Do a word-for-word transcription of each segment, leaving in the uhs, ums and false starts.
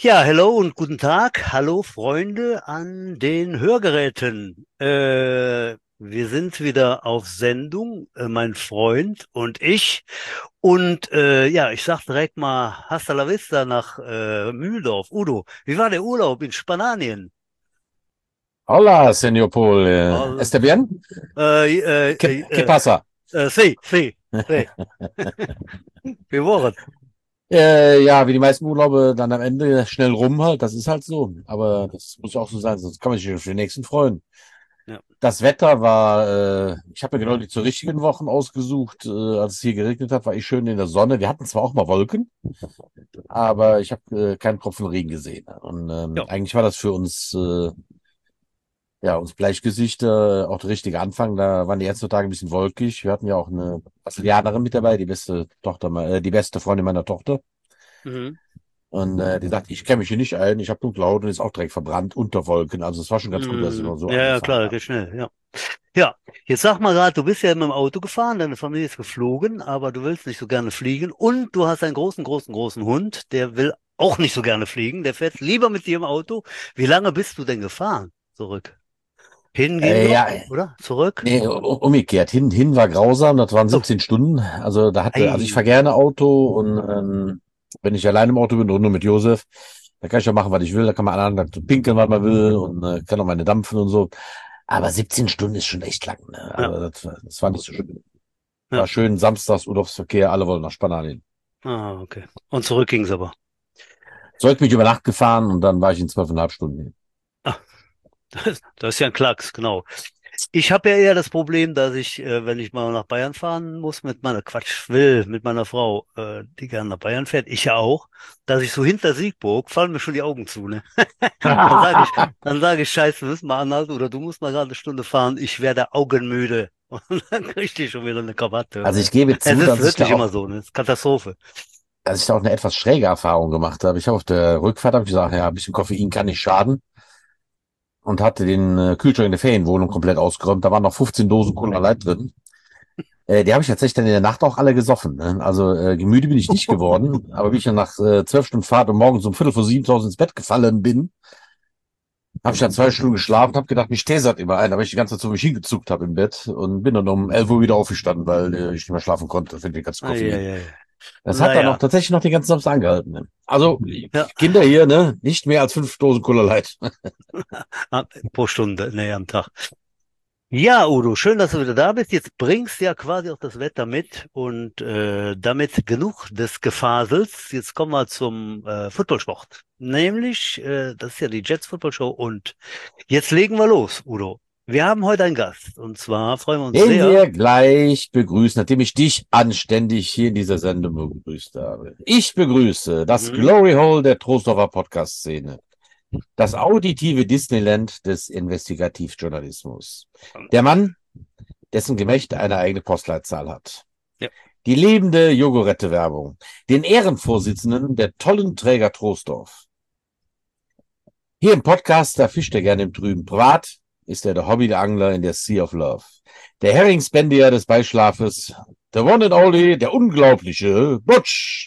Ja, hello und guten Tag. Hallo Freunde an den Hörgeräten. Äh, wir sind wieder auf Sendung, äh, mein Freund und ich. Und äh, ja, ich sag direkt mal Hasta la vista nach äh, Mühldorf. Udo, wie war der Urlaub in Spanien? Hola, señor Paul. Eh, All, ¿Está bien? äh, äh, ¿Qué, äh, qué äh, pasa? äh, sí, sí, sí. Wie war's? Äh, ja, wie die meisten Urlaube dann am Ende schnell rum halt. Das ist halt so. Aber das muss ja auch so sein, sonst kann man sich auf den nächsten freuen. Ja. Das Wetter war, äh, ich habe mir genau die zur richtigen Wochen ausgesucht. Äh, als es hier geregnet hat, war ich schön in der Sonne. Wir hatten zwar auch mal Wolken, aber ich habe äh, keinen Tropfen Regen gesehen. Und ähm, Ja. eigentlich war das für uns äh, Ja, uns Bleichgesichter, auch der richtige Anfang, da waren die ersten Tage ein bisschen wolkig. Wir hatten ja auch eine Brasilianerin mit dabei, die beste Tochter, me- äh, die beste Freundin meiner Tochter. Mhm. Und äh, die sagt, ich kenne mich hier nicht ein, ich habe dunkle Haut und ist auch direkt verbrannt unter Wolken. Also es war schon ganz gut, dass Mhm. wir so Ja, ja, angefangen klar, das haben. geht schnell, ja. Ja, jetzt sag mal gerade, du bist ja mit dem Auto gefahren, deine Familie ist geflogen, aber du willst nicht so gerne fliegen und du hast einen großen, großen, großen Hund, der will auch nicht so gerne fliegen, der fährt lieber mit dir im Auto. Wie lange bist du denn gefahren? Zurück. Hin ging Äh, noch, ja, oder? Zurück? nee, u- umgekehrt. Hin, hin war grausam, das waren Oh, siebzehn Stunden. Also da hatte, also ich fahre ei. gerne Auto und ähm, wenn ich allein im Auto bin und nur mit Josef, da kann ich ja machen, was ich will, da kann man anderen pinkeln, was man will und äh, kann auch meine dampfen und so. Aber siebzehn Stunden ist schon echt lang, ne? Ja, Also das, das war nicht so schön. ja. War schön, samstags Urlaubsverkehr, alle wollen nach Spanien. Ah, okay. Und zurück ging's aber. Zeug mich über Nacht gefahren und dann war ich in zwölfeinhalb Stunden hier. Ah, das, das ist ja ein Klacks, genau. Ich habe ja eher das Problem, dass ich, äh, wenn ich mal nach Bayern fahren muss mit meiner Quatsch will, mit meiner Frau, äh, die gerne nach Bayern fährt, ich ja auch, dass ich so hinter Siegburg fallen mir schon die Augen zu, ne? Dann sage ich, dann sage ich, Scheiße, wir müssen mal anhalten oder du musst mal gerade eine Stunde fahren, ich werde augenmüde. Und dann krieg ich schon wieder eine Krawatte. Also Weil ich gebe es zu, ist dass ich da wirklich immer auch so, ne? Es ist Katastrophe. dass ich da auch eine etwas schräge Erfahrung gemacht habe. Ich habe auf der Rückfahrt hab ich gesagt, ja, ein bisschen Koffein kann nicht schaden und hatte den äh, Kühlschrank in der Ferienwohnung komplett ausgeräumt. Da waren noch fünfzehn Dosen Cola Light drin. Äh, die habe ich tatsächlich dann in der Nacht auch alle gesoffen. Ne? Also äh, gemüde bin ich nicht geworden, aber wie ich dann nach äh, zwölf Stunden Fahrt und morgens um Viertel vor sieben zu Hause ins Bett gefallen bin, habe ich dann zwei Stunden geschlafen, habe gedacht, mich tesert immer ein, aber ich die ganze Zeit so mich hingezuckt habe im Bett und bin dann um elf Uhr wieder aufgestanden, weil äh, ich nicht mehr schlafen konnte, für den ganzen Koffein. Eieiei. Das hat dann auch Naja, tatsächlich noch den ganzen Samstag angehalten. Ne? Also, ja, Kinder hier, ne? Nicht mehr als fünf Dosen Cola Light. ah, pro Stunde, ne, am Tag. Ja, Udo, schön, dass du wieder da bist. Jetzt bringst ja quasi auch das Wetter mit und äh, damit genug des Gefasels. Jetzt kommen wir zum äh, Footballsport. Nämlich, äh, das ist ja die Jets Football Show und jetzt legen wir los, Udo. Wir haben heute einen Gast und zwar freuen wir uns Den sehr. wir gleich begrüßen, nachdem ich dich anständig hier in dieser Sendung begrüßt habe. Ich begrüße das Mhm. Glory Hole der Trostorfer Podcast-Szene. Das auditive Disneyland des Investigativjournalismus. Der Mann, dessen Gemächt eine eigene Postleitzahl hat. Ja. Die lebende Jogurette-Werbung. Den Ehrenvorsitzenden der tollen Träger Troisdorf. Hier im Podcast, da fischt er gerne im Trüben. Privat ist er der Hobbyangler in der Sea of Love. Der Heringspendier des Beischlafes. The one and only, der unglaubliche Butch.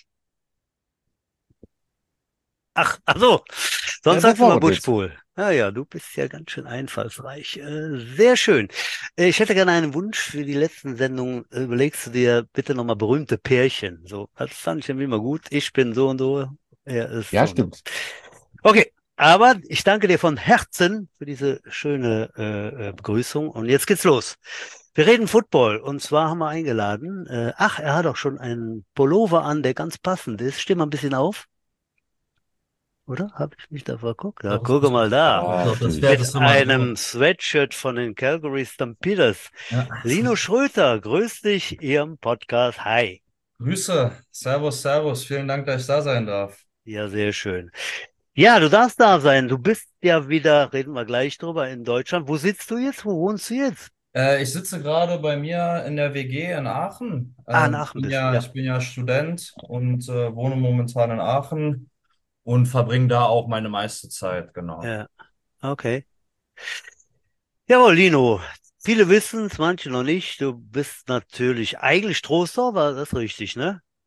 Ach, ach so, Ja, sonst das sagst du war mal was jetzt. Buschpool. Ja, ja, du bist ja ganz schön einfallsreich. Äh, sehr schön. Äh, Ich hätte gerne einen Wunsch für die letzten Sendungen. Äh, Überlegst du dir bitte nochmal berühmte Pärchen. So, das fand ich irgendwie immer gut. Ich bin so und so, er ist Ja, so und so. stimmt. Okay, aber ich danke dir von Herzen für diese schöne äh, äh, Begrüßung. Und jetzt geht's los. Wir reden Football und zwar haben wir eingeladen. Äh, ach, er hat auch schon einen Pullover an, der ganz passend ist. Steh mal ein bisschen auf. Oder? Habe ich mich da verguckt? Ja, Doch, das gucke muss mal man. da. Ah, Doch, das Pferd natürlich. Mit ist immer einem so. Sweatshirt von den Calgary Stampeders. Ja. Lino Schröter, grüß dich, Ihrem Podcast. Hi. Grüße, Servus, Servus. Vielen Dank, dass ich da sein darf. Ja, sehr schön. Ja, du darfst da sein. Du bist ja wieder, reden wir gleich drüber, in Deutschland. Wo sitzt du jetzt? Wo wohnst du jetzt? Äh, ich sitze gerade bei mir in der W G in Aachen. Ah, in Ähm, ich Aachen bin bist du, ja, ja. ich bin ja Student und äh, wohne momentan in Aachen und verbringe da auch meine meiste Zeit, genau. Ja, okay. Jawohl, Lino. Viele wissen es, manche noch nicht. Du bist natürlich eigentlich Trostorf, war das richtig, ne?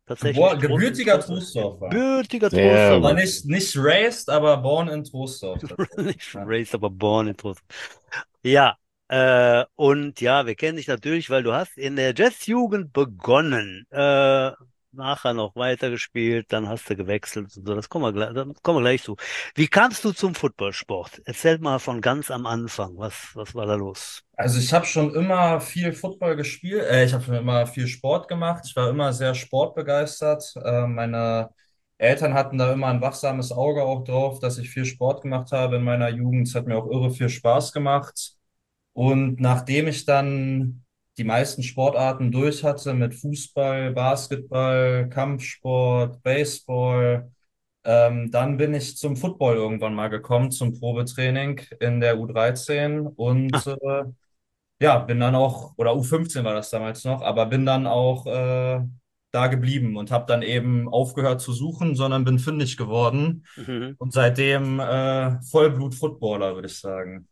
Tatsächlich. Gebor Tro gebürtiger Trostorf. Trostorfer. Gebürtiger Sehr Aber Trostorfer. gut. nicht, nicht raised, aber born in Troisdorf tatsächlich. Nicht Ja. raised, aber born in Trostorf. Ja, äh, und ja, wir kennen dich natürlich, weil du hast in der Jazzjugend begonnen, äh, nachher noch weitergespielt, dann hast du gewechselt und so. Das kommen wir gleich, das kommen wir gleich zu. Wie kamst du zum Footballsport? Erzähl mal von ganz am Anfang. Was, was war da los? Also ich habe schon immer viel Football gespielt, äh, ich habe schon immer viel Sport gemacht. Ich war immer sehr sportbegeistert. Äh, meine Eltern hatten da immer ein wachsames Auge auch drauf, dass ich viel Sport gemacht habe in meiner Jugend. Es hat mir auch irre viel Spaß gemacht. Und nachdem ich dann die meisten Sportarten durch hatte mit Fußball, Basketball, Kampfsport, Baseball, ähm, dann bin ich zum Football irgendwann mal gekommen, zum Probetraining in der U dreizehn Ah, und äh, ja, bin dann auch, oder U fünfzehn war das damals noch, aber bin dann auch äh, da geblieben und habe dann eben aufgehört zu suchen, sondern bin fündig geworden mhm. und seitdem äh, Vollblut-Footballer, würde ich sagen.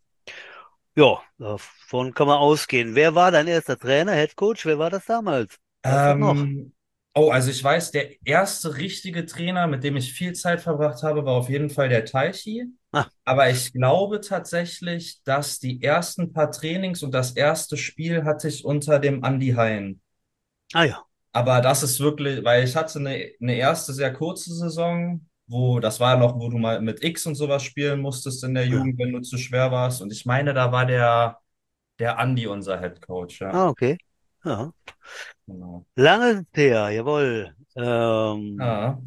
Ja, davon kann man ausgehen. Wer war dein erster Trainer, Headcoach? Wer war das damals? Weißt du das noch? Ähm, oh, also ich weiß, der erste richtige Trainer, mit dem ich viel Zeit verbracht habe, war auf jeden Fall der Teichi. Ah, Aber ich glaube tatsächlich, dass die ersten paar Trainings und das erste Spiel hatte ich unter dem Andi Hein. ah ja. Aber das ist wirklich, weil ich hatte eine, eine erste sehr kurze Saison, wo, das war noch, wo du mal mit X und sowas spielen musstest in der Ja. Jugend, wenn du zu schwer warst. Und ich meine, da war der, der Andi unser Head Coach, ja. Ah, okay. Ja. Genau. Lange ist her, jawohl. Ähm, Ja.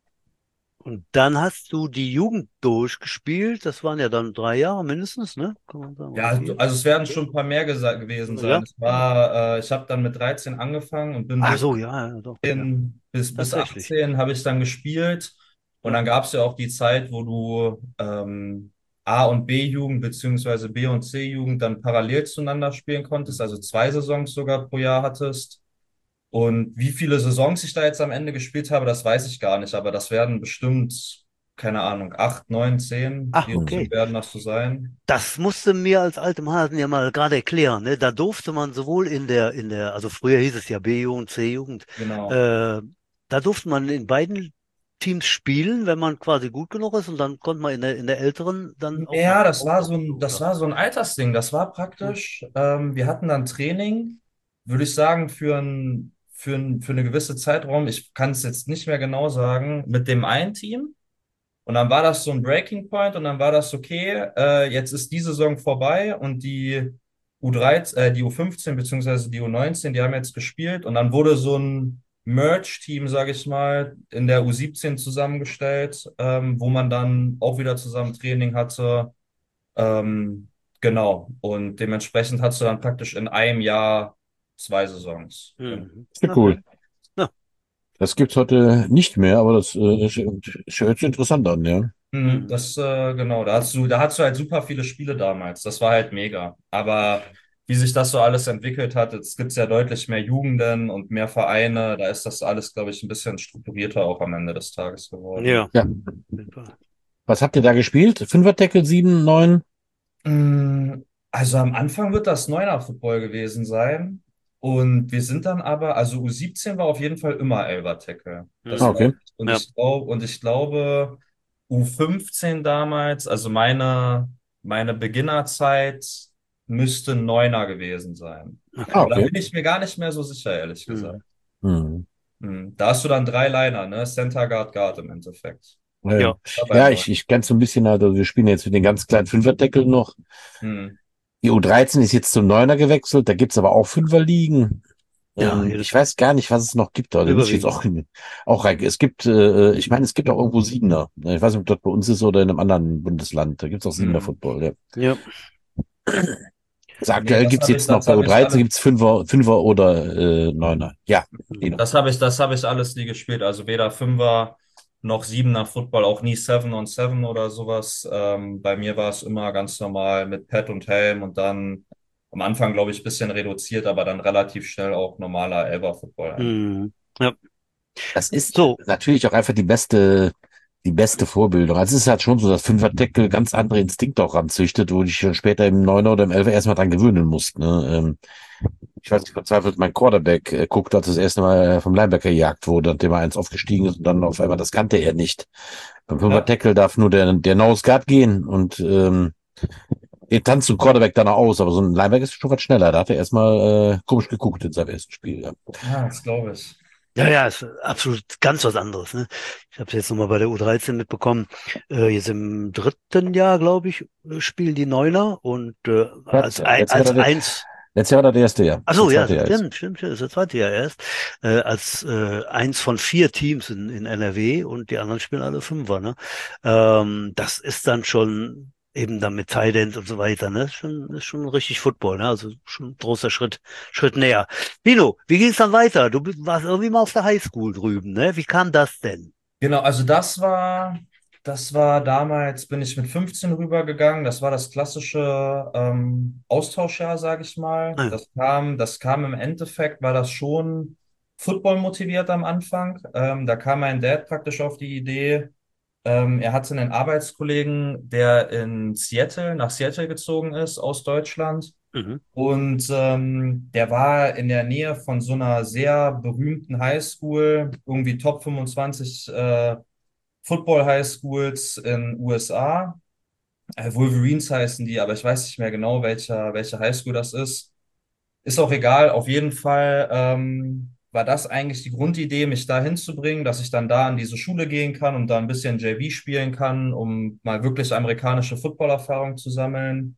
und dann hast du die Jugend durchgespielt. Das waren ja dann drei Jahre mindestens, ne? Kann man sagen, Ja, oder also vier? also es werden Ja, schon ein paar mehr gesa- gewesen sein. ja. Es war, äh, ich habe dann mit dreizehn angefangen und bin Ach bis so, ja, ja, doch, ja. bis, bis Tatsächlich. achtzehn habe ich dann gespielt. Und Ja. dann gab es ja auch die Zeit, wo du ähm, A- und B-Jugend beziehungsweise B- und C-Jugend dann parallel zueinander spielen konntest, also zwei Saisons sogar pro Jahr hattest. Und wie viele Saisons ich da jetzt am Ende gespielt habe, das weiß ich gar nicht, aber das werden bestimmt, keine Ahnung, acht, neun, zehn, Ach, die Hm. okay. werden das so sein. Das musste mir als altem Hasen ja mal gerade erklären, ne? Da durfte man sowohl in der, in der, also früher hieß es ja B-Jugend, C-Jugend, Genau. äh, da durfte man in beiden Teams spielen, wenn man quasi gut genug ist, und dann konnte man in der, in der älteren dann auch Ja, noch das war so auflaufen, ein, das oder? war so ein Altersding. Das war Hm. praktisch, ähm, wir hatten dann Training, würde ich sagen, für ein, für ein, für eine gewisse Zeitraum. Ich kann es jetzt nicht mehr genau sagen, mit dem einen Team. Und dann war das so ein Breaking Point und dann war das okay, äh, jetzt ist die Saison vorbei und die U dreizehn, äh, die U fünfzehn beziehungsweise die U neunzehn, die haben jetzt gespielt und dann wurde so ein Merge-Team, sage ich mal, in der U siebzehn zusammengestellt, ähm, wo man dann auch wieder zusammen Training hatte. Ähm, genau. Und dementsprechend hast du dann praktisch in einem Jahr zwei Saisons. Genau. Mhm. Sehr Okay. cool. Ja. Das gibt's heute nicht mehr, aber das äh, sch- sch- hört sich interessant an, ja. Mhm, Mhm. Das, äh, genau, da hast du, da hast du halt super viele Spiele damals. Das war halt mega. Aber wie sich das so alles entwickelt hat, jetzt gibt's ja deutlich mehr Jugenden und mehr Vereine. Da ist das alles, glaube ich, ein bisschen strukturierter auch am Ende des Tages geworden. Ja. Ja. Auf jeden Fall. Was habt ihr da gespielt? Fünferdeckel, sieben, neun? Mm, Also am Anfang wird das Neuner-Football gewesen sein. Und wir sind dann aber, also U siebzehn war auf jeden Fall immer Elfer-Tackle. Ah, Das Mhm. war, okay. und Ja. ich glaube, und ich glaube, U fünfzehn damals, also meine, meine Beginnerzeit müsste Neuner gewesen sein. Ah, Okay. Aber da okay. bin ich mir gar nicht mehr so sicher, ehrlich gesagt. Mhm. Hm. Hm, Da hast du dann drei Liner, ne? Center Guard Guard im Endeffekt. Ja, Ja. Da beim ja, Neun. ich, ich kenne so ein bisschen, halt, also wir spielen jetzt mit den ganz kleinen Fünferdeckel noch. Hm, Die U dreizehn ist jetzt zum Neuner gewechselt, da gibt's aber auch Fünferligen. Ja, Ähm, jedes ich weiß gar nicht, was es noch gibt, da da muss ich jetzt überwiegend. auch, auch rein. Es gibt, äh, ich meine, es gibt auch irgendwo Siebener. Ich weiß nicht, ob dort bei uns ist oder in einem anderen Bundesland. Da gibt's auch Siebener hm. Football, ja. Ja. Also Nee, aktuell das gibt's habe ich, jetzt noch das bei habe ich U dreizehn alles. gibt's Fünfer, Fünfer oder äh, Neuner. Ja, Mhm. genau. Das habe ich, das habe ich alles nie gespielt. Also weder Fünfer noch Siebener Football, auch nie Seven on Seven oder sowas. Ähm, bei mir war es immer ganz normal mit Pad und Helm und dann am Anfang, glaube ich, ein bisschen reduziert, aber dann relativ schnell auch normaler Elfer Football eigentlich. Mhm. Ja. Das ist So. natürlich auch einfach die beste die beste Vorbildung. Also es ist halt schon so, dass Fünfer-Tackle ganz andere Instinkte auch ranzüchtet, wo du dich schon später im Neuner oder im Elfer erstmal dran gewöhnen musst. Ne? Ähm, ich weiß nicht, verzweifelt mein Quarterback äh, guckt, als das erste Mal äh, vom Linebacker gejagt wurde, nachdem er eins aufgestiegen ist und dann auf einmal, das kannte er nicht. Beim Ja. Fünfer-Tackle darf nur der, der Nose Guard gehen und ähm, er tanzt zum Quarterback dann auch aus, aber so ein Linebacker ist schon was schneller. Da hat er erstmal äh, komisch geguckt in seinem ersten Spiel. Ja. Ja, das glaube ich. Ja, ja, ist absolut ganz was anderes. Ne? Ich habe es jetzt nochmal bei der U dreizehn mitbekommen. Äh, jetzt im dritten Jahr, glaube ich, äh, spielen die Neuner und äh, Zweites als, Jahr. ei- Letztes Jahr als war der, eins. letztes Jahr war das erste Jahr. Ach Das so, ja, zweite Jahr ist. stimmt, stimmt, stimmt, das ist das zweite Jahr erst. Äh, als äh, eins von vier Teams in, in N R W und die anderen spielen alle Fünfer, ne? Ähm, das ist dann schon eben dann mit Tight End und so weiter, ne? Ist schon, ist schon richtig Football, ne? Also schon ein großer Schritt, Schritt näher. Nino, wie ging es dann weiter? Du bist- warst irgendwie mal auf der Highschool drüben, ne? Wie kam das denn? Genau, also das war, das war damals, bin ich mit fünfzehn rübergegangen. Das war das klassische ähm, Austauschjahr, sage ich mal. Ah ja. Das kam, das kam im Endeffekt, war das schon Football motiviert am Anfang. Ähm, da kam mein Dad praktisch auf die Idee. Ähm, er hatte einen Arbeitskollegen, der in Seattle, nach Seattle gezogen ist, aus Deutschland. Mhm. Und ähm, der war in der Nähe von so einer sehr berühmten Highschool, irgendwie Top fünfundzwanzig äh, Football Highschools in U S A. Äh, Wolverines heißen die, aber ich weiß nicht mehr genau, welcher, welche Highschool das ist. Ist auch egal. Auf jeden Fall ähm, war das eigentlich die Grundidee, mich da hinzubringen, dass ich dann da an diese Schule gehen kann und da ein bisschen J V spielen kann, um mal wirklich amerikanische Footballerfahrung zu sammeln.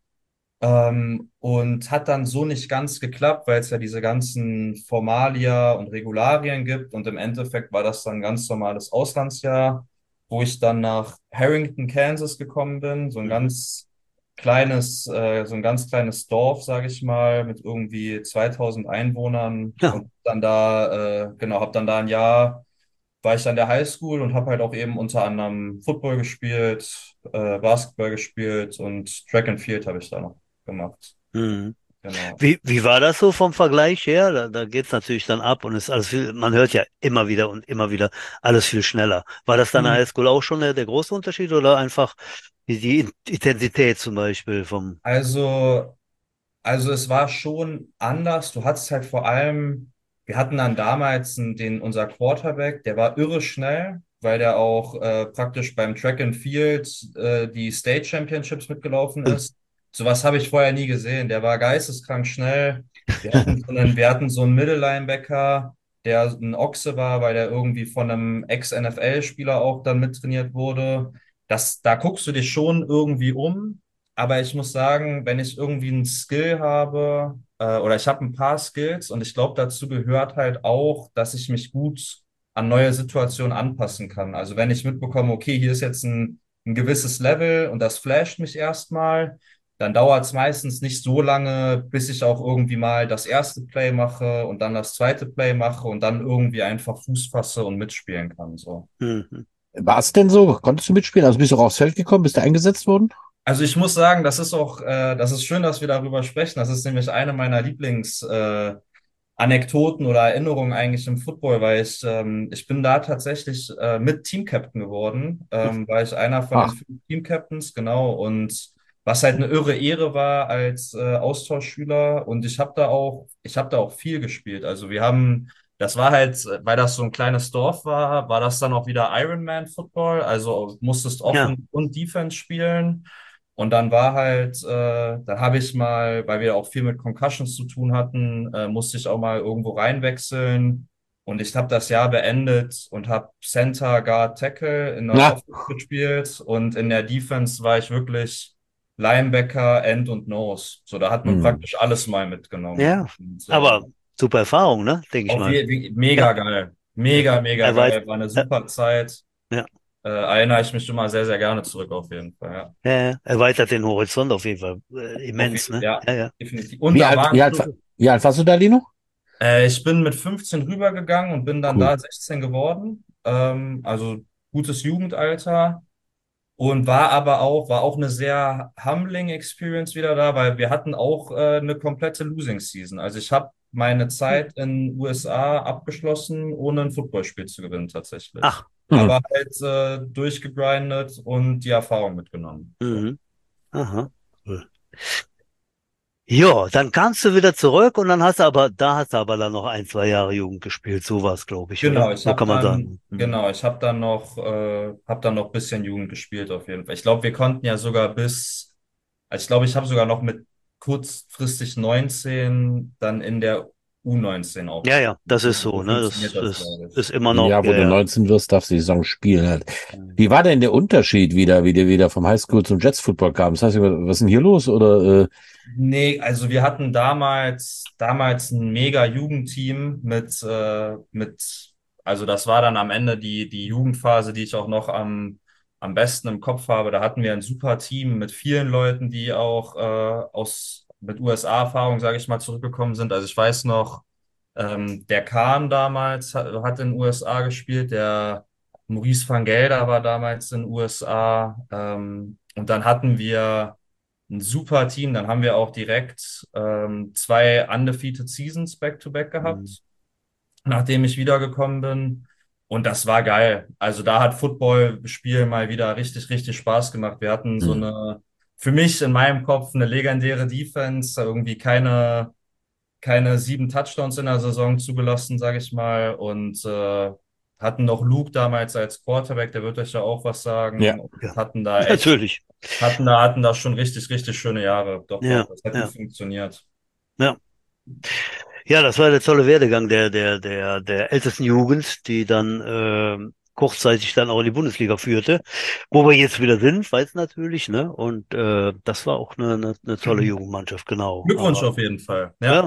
Ähm, und hat dann so nicht ganz geklappt, weil es ja diese ganzen Formalia und Regularien gibt. Und im Endeffekt war das dann ein ganz normales Auslandsjahr, wo ich dann nach Harrington, Kansas gekommen bin. So ein Mhm. ganz kleines, äh, so ein ganz kleines Dorf, sage ich mal, mit irgendwie zweitausend Einwohnern. Ja. Und dann da, äh, genau, habe dann da ein Jahr, war ich an der Highschool und habe halt auch eben unter anderem Football gespielt, äh, Basketball gespielt und Track and Field habe ich da noch gemacht. Mhm. Genau. Wie, wie war das so vom Vergleich her? Da, da geht's natürlich dann ab und ist alles viel, man hört ja immer wieder und immer wieder alles viel schneller. War das dann in der Hm. Highschool auch schon der, der große Unterschied oder einfach die, die Intensität zum Beispiel vom, Also, also es war schon anders. Du hattest halt vor allem, wir hatten dann damals einen, den, unser Quarterback, der war irre schnell, weil der auch äh, praktisch beim Track and Field äh, die State Championships mitgelaufen ist. Sowas habe ich vorher nie gesehen. Der war geisteskrank schnell. Wir hatten so einen, wir hatten so einen Middle-Linebacker, der ein Ochse war, weil der irgendwie von einem Ex-N F L-Spieler auch dann mittrainiert wurde. Das, da guckst du dich schon irgendwie um. Aber ich muss sagen, wenn ich irgendwie einen Skill habe, äh, oder ich habe ein paar Skills und ich glaube, dazu gehört halt auch, dass ich mich gut an neue Situationen anpassen kann. Also wenn ich mitbekomme, okay, hier ist jetzt ein, ein gewisses Level und das flasht mich erstmal, dann dauert es meistens nicht so lange, bis ich auch irgendwie mal das erste Play mache und dann das zweite Play mache und dann irgendwie einfach Fuß fasse und mitspielen kann. So. mhm. War es denn so? Konntest du mitspielen? Also bist du auch aufs Feld gekommen? Bist du eingesetzt worden? Also ich muss sagen, das ist auch, äh, das ist schön, dass wir darüber sprechen. Das ist nämlich eine meiner Lieblings, äh, Anekdoten oder Erinnerungen eigentlich im Football, weil ich, ähm, ich bin da tatsächlich äh, mit Team-Captain geworden, ähm, war ich einer von den Ach, fünf Team-Captains, genau, und was halt eine irre Ehre war als äh, Austauschschüler und ich habe da auch, ich habe da auch viel gespielt. Also wir haben, das war halt, weil das so ein kleines Dorf war, war das dann auch wieder Ironman Football, also musstest Ja. Offen- und Defense spielen. Und dann war halt, äh, dann habe ich mal, weil wir auch viel mit Concussions zu tun hatten, äh, musste ich auch mal irgendwo reinwechseln. Und ich habe das Jahr beendet und habe Center, Guard, Tackle in der na, Offense gespielt. Und in der Defense war ich wirklich Linebacker, End und Nose. So, da hat man hm. praktisch alles mal mitgenommen. Ja. Und, äh, Aber super Erfahrung, ne? Denke ich auf mal. je, wie- Ja. mega geil. Ja. Mega, mega Er weiß, geil. War eine äh, super Zeit. ja. Äh, erinnere ich mich immer sehr, sehr gerne zurück auf jeden Fall. Ja. Ja, erweitert den Horizont auf jeden Fall. Äh, Auf immens, jeden, ne? ja, Ja, ja. definitiv. Und Wie da alt, wie waren, alt, war- wie alt warst du da, Lino? äh, ich bin mit fünfzehn rübergegangen und bin dann Cool. da sechzehn geworden. Ähm, also gutes Jugendalter. Und war aber auch, war auch eine sehr humbling Experience wieder da, weil wir hatten auch äh, eine komplette Losing Season. Also ich habe meine Hm. Zeit in U S A abgeschlossen, ohne ein Footballspiel zu gewinnen, Ach, tatsächlich. Mhm. aber halt äh, durchgegrindet und die Erfahrung mitgenommen. So. Mhm. Aha. Cool. Ja, dann kamst du wieder zurück und dann hast du aber, da hast du aber dann noch ein, zwei Jahre Jugend gespielt. So war es, glaube ich, oder? Genau, ich So habe kann man dann, sagen. Mhm. genau, ich habe dann noch, äh, habe dann noch ein bisschen Jugend gespielt auf jeden Fall. Ich glaube, wir konnten ja sogar bis, also ich glaube, ich habe sogar noch mit kurzfristig neunzehn dann in der U neunzehn auch Ja, ja, gespielt. das ist So, so so, ne? funktioniert Das das, ist, glaube ich. ist immer noch, Ja, wo ja, du ja. neunzehn wirst, darfst du die Saison spielen halt. Mhm. Wie war denn der Unterschied wieder, wie du wieder vom Highschool zum Jets Football kam? Das heißt, was ist denn hier los? Oder äh, Nee, also wir hatten damals, damals ein mega Jugendteam mit, äh, mit, also das war dann am Ende die, die Jugendphase, die ich auch noch am, am besten im Kopf habe. Da hatten wir ein super Team mit vielen Leuten, die auch äh, aus, mit U S A-Erfahrung, sage ich mal, zurückgekommen sind. Also ich weiß noch, ähm, der Kahn damals hat, hat in den U S A gespielt, der Maurice van Gelder war damals in den U S A. Ähm, und dann hatten wir ein super Team. Dann haben wir auch direkt ähm, zwei undefeated Seasons back-to-back Mhm. gehabt, nachdem ich wiedergekommen bin. Und das war geil. Also da hat Football-Spielen mal wieder richtig, richtig Spaß gemacht. Wir hatten so hm. eine, für mich in meinem Kopf eine legendäre Defense, irgendwie keine, keine sieben Touchdowns in der Saison zugelassen, sage ich mal. Und äh, hatten noch Luke damals als Quarterback, der wird euch ja auch was Ja. sagen. Und Ja, hatten da echt natürlich. hatten da, hatten da schon richtig, richtig schöne Jahre. Doch, doch, Ja, das hat gut ja, funktioniert. ja. Ja, das war der tolle Werdegang der, der, der, der ältesten Jugend, die dann ähm, kurzzeitig dann auch in die Bundesliga führte. Wo wir jetzt wieder sind, weiß natürlich, ne? Und äh, das war auch eine, eine, eine tolle Jugendmannschaft, genau. Glückwunsch Aber auf jeden Fall. Ja. ja,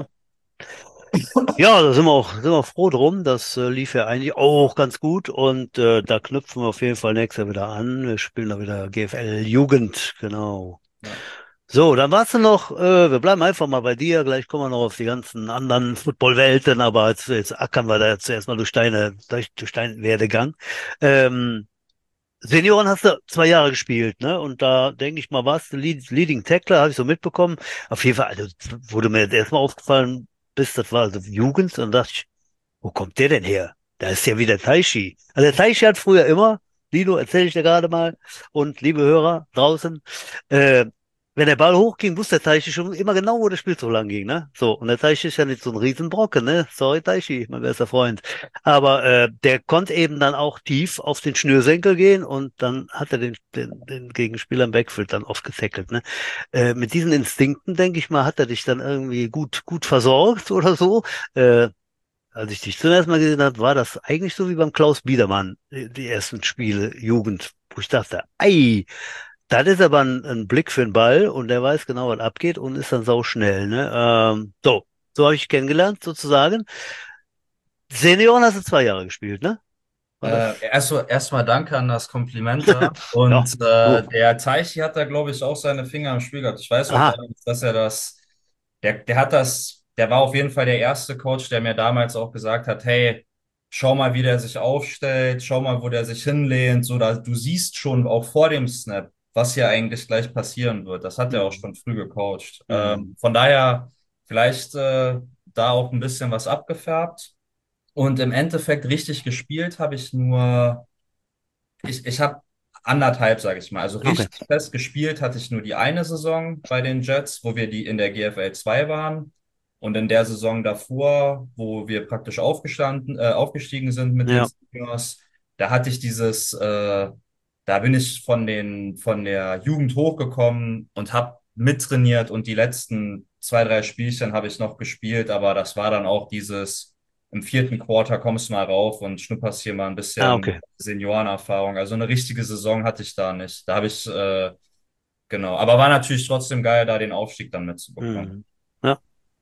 ja, da sind wir auch, sind wir froh drum. Das äh, lief ja eigentlich auch ganz gut und äh, da knüpfen wir auf jeden Fall nächstes Jahr wieder an. Wir spielen da wieder G F L Jugend, genau. Ja. So, dann warst du noch, äh, wir bleiben einfach mal bei dir, gleich kommen wir noch auf die ganzen anderen Footballwelten, aber jetzt, jetzt ackern wir da jetzt erstmal durch deine, durch, durch deinen Werdegang. Ähm, Senioren hast du zwei Jahre gespielt, ne? Und da denke ich mal, warst du Lead, Leading Tackler, habe ich so mitbekommen. Auf jeden Fall, also wurde mir jetzt erstmal aufgefallen bist, das war also Jugend, und dachte ich, wo kommt der denn her? Da ist ja wieder Taishi. Also der Taishi hat früher immer, Lino, erzähle ich dir gerade mal, und liebe Hörer draußen, äh, wenn der Ball hochging, wusste der Taishi schon immer genau, wo der Spielzug lang ging, ne? So, und der Taishi ist ja nicht so ein Riesenbrocken, ne? Sorry, Taishi, mein bester Freund. Aber äh, der konnte eben dann auch tief auf den Schnürsenkel gehen und dann hat er den, den, den Gegenspieler im Backfield dann oft getackelt, ne? Äh, mit diesen Instinkten, denke ich mal, hat er dich dann irgendwie gut, gut versorgt oder so. Äh, Als ich dich zum ersten Mal gesehen habe, war das eigentlich so wie beim Klaus Biedermann, die die ersten Spiele, Jugend, wo ich dachte, ei, das ist aber ein, ein Blick für den Ball und der weiß genau, was abgeht und ist dann sauschnell, ne? Ähm, so, so habe ich dich kennengelernt, sozusagen. Senioren hast du zwei Jahre gespielt, ne? War das? Äh, erstmal erstmal danke an das Kompliment da. Ja. Und Oh. äh, der Teichi hat da, glaube ich, auch seine Finger im Spiel gehabt. Ich weiß auch Aha. damals, dass er das, der, der hat das, der war auf jeden Fall der erste Coach, der mir damals auch gesagt hat, hey, schau mal, wie der sich aufstellt, schau mal, wo der sich hinlehnt, so da, du siehst schon auch vor dem Snap, was hier eigentlich gleich passieren wird. Das hat er auch Hm. schon früh gecoacht. Hm. Ähm, von daher vielleicht äh, da auch ein bisschen was abgefärbt. Und im Endeffekt richtig gespielt habe ich nur, ich, ich habe anderthalb, sage ich mal. Also Okay. richtig fest gespielt hatte ich nur die eine Saison bei den Jets, wo wir die in der G F L zwei waren. Und in der Saison davor, wo wir praktisch aufgestanden, äh, aufgestiegen sind mit den Ja. Seniors, da hatte ich dieses, äh, da bin ich von den, von der Jugend hochgekommen und habe mittrainiert und die letzten zwei, drei Spielchen habe ich noch gespielt, aber das war dann auch dieses, im vierten Quarter kommst du mal rauf und schnupperst hier mal ein Ah, bisschen okay. Seniorenerfahrung. Also eine richtige Saison hatte ich da nicht. Da habe ich, äh, genau. Aber war natürlich trotzdem geil, da den Aufstieg dann mitzubekommen. Hm. Ja.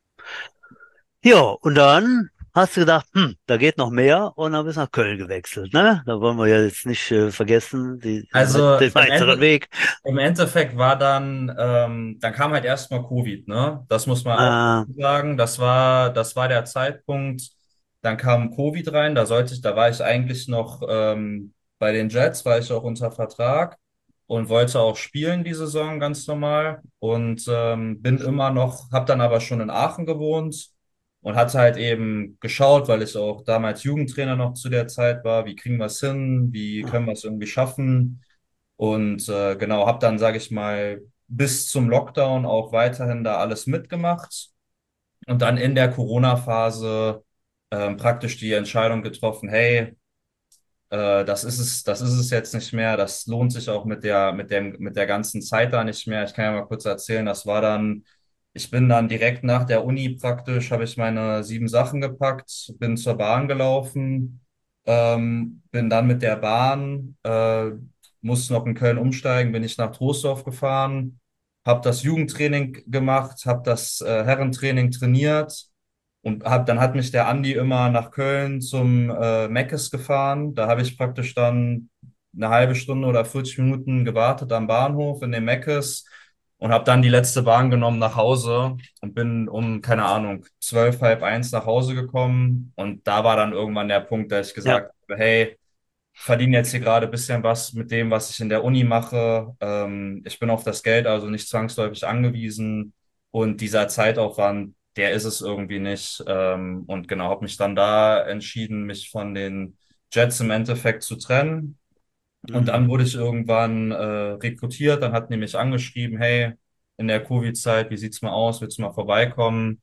Ja, und dann hast du gedacht, hm, da geht noch mehr und dann bist du nach Köln gewechselt, ne? Da wollen wir ja jetzt nicht äh, vergessen, die, den, weit- Also den im weiteren Ende, Weg. im Endeffekt war dann, ähm, dann kam halt erstmal Covid, ne? Das muss man auch Äh, sagen. Das war, das war der Zeitpunkt. Dann kam Covid rein. Da sollte ich, da war ich eigentlich noch ähm, bei den Jets, war ich auch unter Vertrag und wollte auch spielen die Saison ganz normal und ähm, bin immer noch, habe dann aber schon in Aachen gewohnt und hatte halt eben geschaut, weil ich auch damals Jugendtrainer noch zu der Zeit war, wie kriegen wir es hin, wie können wir es irgendwie schaffen. Und äh, genau, habe dann, sage ich mal, bis zum Lockdown auch weiterhin da alles mitgemacht und dann in der Corona-Phase ähm, praktisch die Entscheidung getroffen, hey, äh, das ist es, das ist es jetzt nicht mehr. Das lohnt sich auch mit der, mit dem, mit der ganzen Zeit da nicht mehr. Ich kann ja mal kurz erzählen, das war dann, ich bin dann direkt nach der Uni praktisch, habe ich meine sieben Sachen gepackt, bin zur Bahn gelaufen, ähm, bin dann mit der Bahn, äh, musste noch in Köln umsteigen, bin ich nach Troisdorf gefahren, habe das Jugendtraining gemacht, habe das äh, Herrentraining trainiert. Und hab, dann hat mich der Andi immer nach Köln zum äh, Meckes gefahren. Da habe ich praktisch dann eine halbe Stunde oder vierzig Minuten gewartet am Bahnhof in dem Meckes und habe dann die letzte Bahn genommen nach Hause und bin um, keine Ahnung, zwölf, halb eins nach Hause gekommen. Und da war dann irgendwann der Punkt, dass ich Ja. gesagt habe, hey, verdiene jetzt hier gerade ein bisschen was mit dem, was ich in der Uni mache. Ähm, ich bin auf das Geld also nicht zwangsläufig angewiesen und dieser Zeitaufwand, der ist es irgendwie nicht. Ähm, und genau, habe mich dann da entschieden, mich von den Jets im Endeffekt zu trennen. Und Mhm. dann wurde ich irgendwann äh, rekrutiert, dann hat die mich angeschrieben, hey, in der Covid-Zeit, wie sieht's mal aus? Willst du mal vorbeikommen?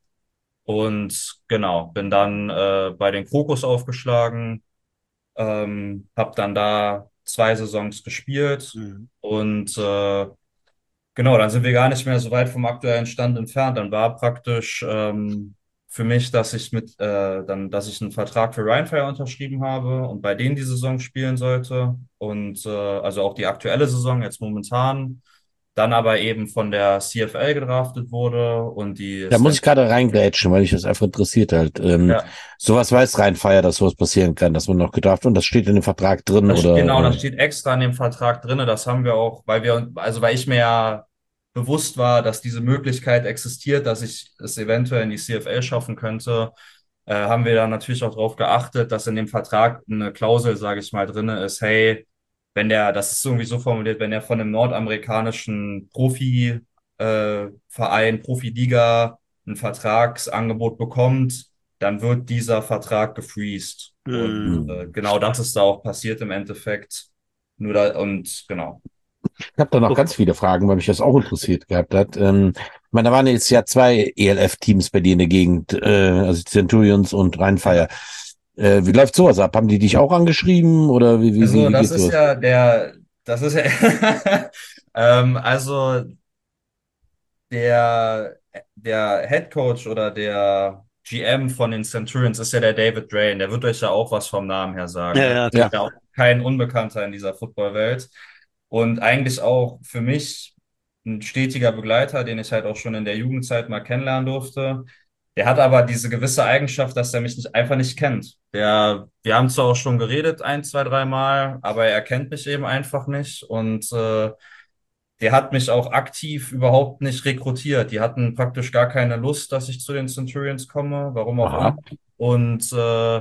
Und genau, bin dann äh, bei den Krokus aufgeschlagen, ähm, habe dann da zwei Saisons gespielt Mhm. und äh, genau, dann sind wir gar nicht mehr so weit vom aktuellen Stand entfernt. Dann war praktisch ähm, für mich, dass ich mit äh, dann, dass ich einen Vertrag für Rheinfire unterschrieben habe und bei denen die Saison spielen sollte und äh, also auch die aktuelle Saison jetzt momentan. Dann aber eben von der C F L gedraftet wurde und die Da muss ich Stand gerade reingrätschen, weil mich das einfach interessiert halt. Ähm, ja, sowas weiß Rhein-Fire, dass sowas passieren kann, dass man noch gedraftet und das steht in dem Vertrag drin Das, genau, oder das äh, steht extra in dem Vertrag drinne. Das haben wir auch, weil wir, also weil ich mir ja bewusst war, dass diese Möglichkeit existiert, dass ich es eventuell in die C F L schaffen könnte, äh, haben wir dann natürlich auch darauf geachtet, dass in dem Vertrag eine Klausel, sage ich mal, drinne ist, hey, wenn der, das ist irgendwie so formuliert, wenn er von einem nordamerikanischen Profi, äh, Verein, Profiliga ein Vertragsangebot bekommt, dann wird dieser Vertrag gefreezed. Und Mhm. äh, hm. genau das ist da auch passiert im Endeffekt. Nur da, und genau. Ich habe da noch Okay. ganz viele Fragen, weil mich das auch interessiert gehabt hat. Ähm, ich meine, da waren jetzt ja zwei E L F-Teams bei dir in der Gegend, äh, also Centurions und Rhein-Fire. Ja. Äh, wie läuft sowas ab? Haben die dich auch angeschrieben oder wie, wie, wie, Also wie das geht ist sowas? ja der, das ist ja, ähm, also der, der Head Coach oder der G M von den Centurions ist ja der David Drain. Der wird euch ja auch was vom Namen her sagen. Ja, Ne? ja, Ja, klar. Ja, auch kein Unbekannter in dieser Footballwelt. Und eigentlich auch für mich ein stetiger Begleiter, den ich halt auch schon in der Jugendzeit mal kennenlernen durfte. Der hat aber diese gewisse Eigenschaft, dass er mich nicht, einfach nicht kennt. Der, wir haben zwar auch schon geredet, ein, zwei, drei Mal, aber er kennt mich eben einfach nicht. Und äh, der hat mich auch aktiv überhaupt nicht rekrutiert. Die hatten praktisch gar keine Lust, dass ich zu den Centurions komme, warum auch immer. aha. Und äh,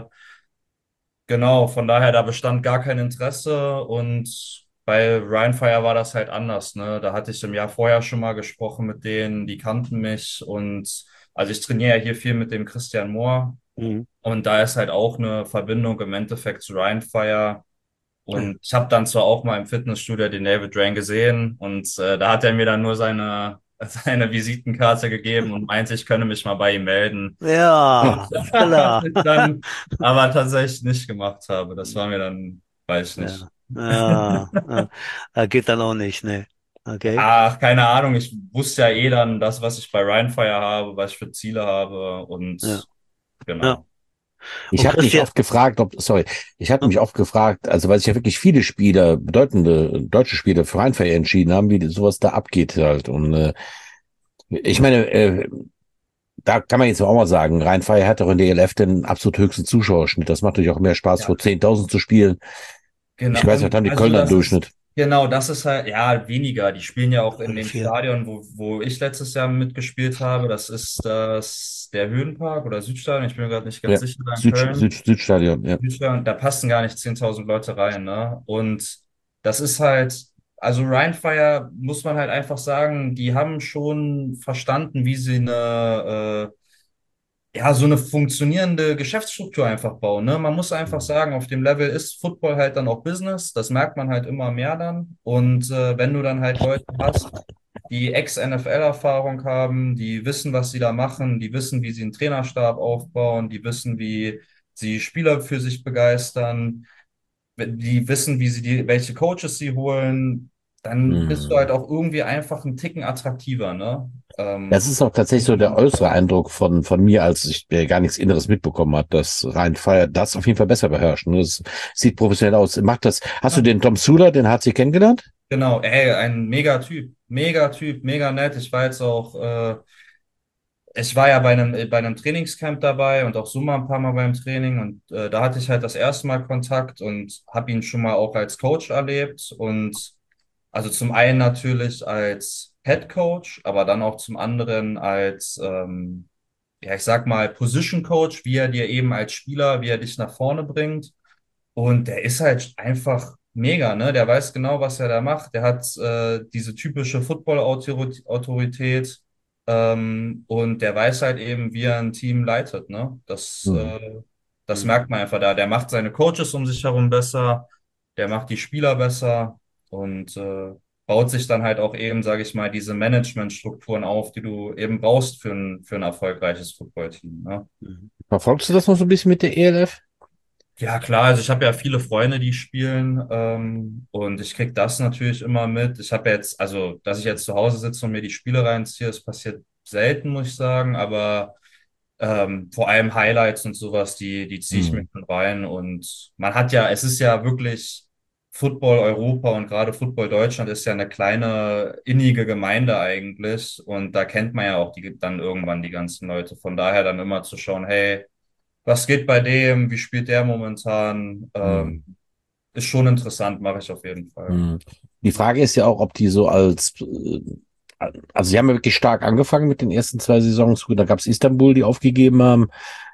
genau, von daher, da bestand gar kein Interesse. Und bei Rheinfire war das halt anders, ne? Da hatte ich im Jahr vorher schon mal gesprochen mit denen, die kannten mich. Und also ich trainiere ja hier viel mit dem Christian Mohr. Mhm. Und da ist halt auch eine Verbindung im Endeffekt zu Rheinfire. Ja. Und ich habe dann zwar auch mal im Fitnessstudio den David Drain gesehen und äh, da hat er mir dann nur seine, seine Visitenkarte gegeben und meinte, ich könne mich mal bei ihm melden. Ja, Ah, klar. Was ich dann aber tatsächlich nicht gemacht habe. Das war mir dann, weiß ich nicht. Ja, ja, ja. Äh, geht dann auch nicht, ne? Okay. Ach, keine Ahnung. Ich wusste ja eh dann das, was ich bei Rheinfire habe, was ich für Ziele habe Ja, und ja. genau. ich Und habe mich Christian, oft gefragt, ob, sorry, ich hatte hm, mich oft gefragt, also weil sich ja wirklich viele Spieler, bedeutende deutsche Spieler für Rhein-Fire entschieden haben, wie sowas da abgeht halt. Und äh, ich meine, äh, da kann man jetzt auch mal sagen, Rhein-Fire hat doch in der E L F den absolut höchsten Zuschauerschnitt. Das macht natürlich auch mehr Spaß, Ja. vor zehntausend zu spielen. Ich Genau, weiß, was und haben die also Kölner im das ist, Durchschnitt? genau, das ist halt, ja, weniger. Die spielen ja auch in alle dem vier. Stadion, wo, wo ich letztes Jahr mitgespielt habe. Das ist das, der Höhenpark oder Südstadion, ich bin mir gerade nicht ganz Ja, sicher, da in Süd, Süd, Köln. Südstadion, ja. Südstadion, da passen gar nicht zehntausend Leute rein, ne? Und das ist halt, also Rheinfire, muss man halt einfach sagen, die haben schon verstanden, wie sie eine, äh, ja, so eine funktionierende Geschäftsstruktur einfach bauen, ne? Man muss einfach Mhm. sagen, auf dem Level ist Football halt dann auch Business. Das merkt man halt immer mehr dann. Und äh, wenn du dann halt Leute hast, die Ex-N F L-Erfahrung haben, die wissen, was sie da machen, die wissen, wie sie einen Trainerstab aufbauen, die wissen, wie sie Spieler für sich begeistern, die wissen, wie sie die, welche Coaches sie holen, dann bist du halt Mhm. auch irgendwie einfach einen Ticken attraktiver, ne? Das Ähm, ist auch tatsächlich so der äußere Eindruck von, von mir, als ich der gar nichts Inneres mitbekommen hat, dass Rhein Fire das auf jeden Fall besser beherrscht. Ne? Das sieht professionell aus. Macht das, hast du den Tom Sula, den hat sie kennengelernt? Genau, ey, ein Mega-Typ, Mega-Typ, mega nett. Ich war jetzt auch, äh, ich war ja bei einem, bei einem Trainingscamp dabei und auch Summa ein paar Mal beim Training und äh, da hatte ich halt das erste Mal Kontakt und habe ihn schon mal auch als Coach erlebt und also zum einen natürlich als Head Coach, aber dann auch zum anderen als, ähm, ja, ich sag mal, Position Coach, wie er dir eben als Spieler, wie er dich nach vorne bringt. Und der ist halt einfach mega, ne? Der weiß genau, was er da macht. Der hat äh, diese typische Football-Autorität ähm, und der weiß halt eben, wie er ein Team leitet, ne? Das, Mhm. äh, das Mhm. merkt man einfach da. Der macht seine Coaches um sich herum besser, der macht die Spieler besser und äh, baut sich dann halt auch eben, sage ich mal, diese Managementstrukturen auf, die du eben brauchst für ein, für ein erfolgreiches Footballteam, ne? Mhm. Verfolgst du das noch so ein bisschen mit der E L F? Ja, klar, also ich habe ja viele Freunde, die spielen ähm, und ich krieg das natürlich immer mit. Ich habe jetzt, also dass ich jetzt zu Hause sitze und mir die Spiele reinziehe, das passiert selten, muss ich sagen, aber ähm, vor allem Highlights und sowas, die, die ziehe ich mir Mhm. schon rein und man hat ja, es ist ja wirklich Football Europa und gerade Football Deutschland ist ja eine kleine innige Gemeinde eigentlich und da kennt man ja auch die, dann irgendwann die ganzen Leute. Von daher dann immer zu schauen, hey, was geht bei dem? Wie spielt der momentan? Ähm, Mhm. ist schon interessant, mache ich auf jeden Fall. Mhm. Die Frage ist ja auch, ob die so als, äh, also sie haben ja wirklich stark angefangen mit den ersten zwei Saisons. Gut, da gab es Istanbul, die aufgegeben haben.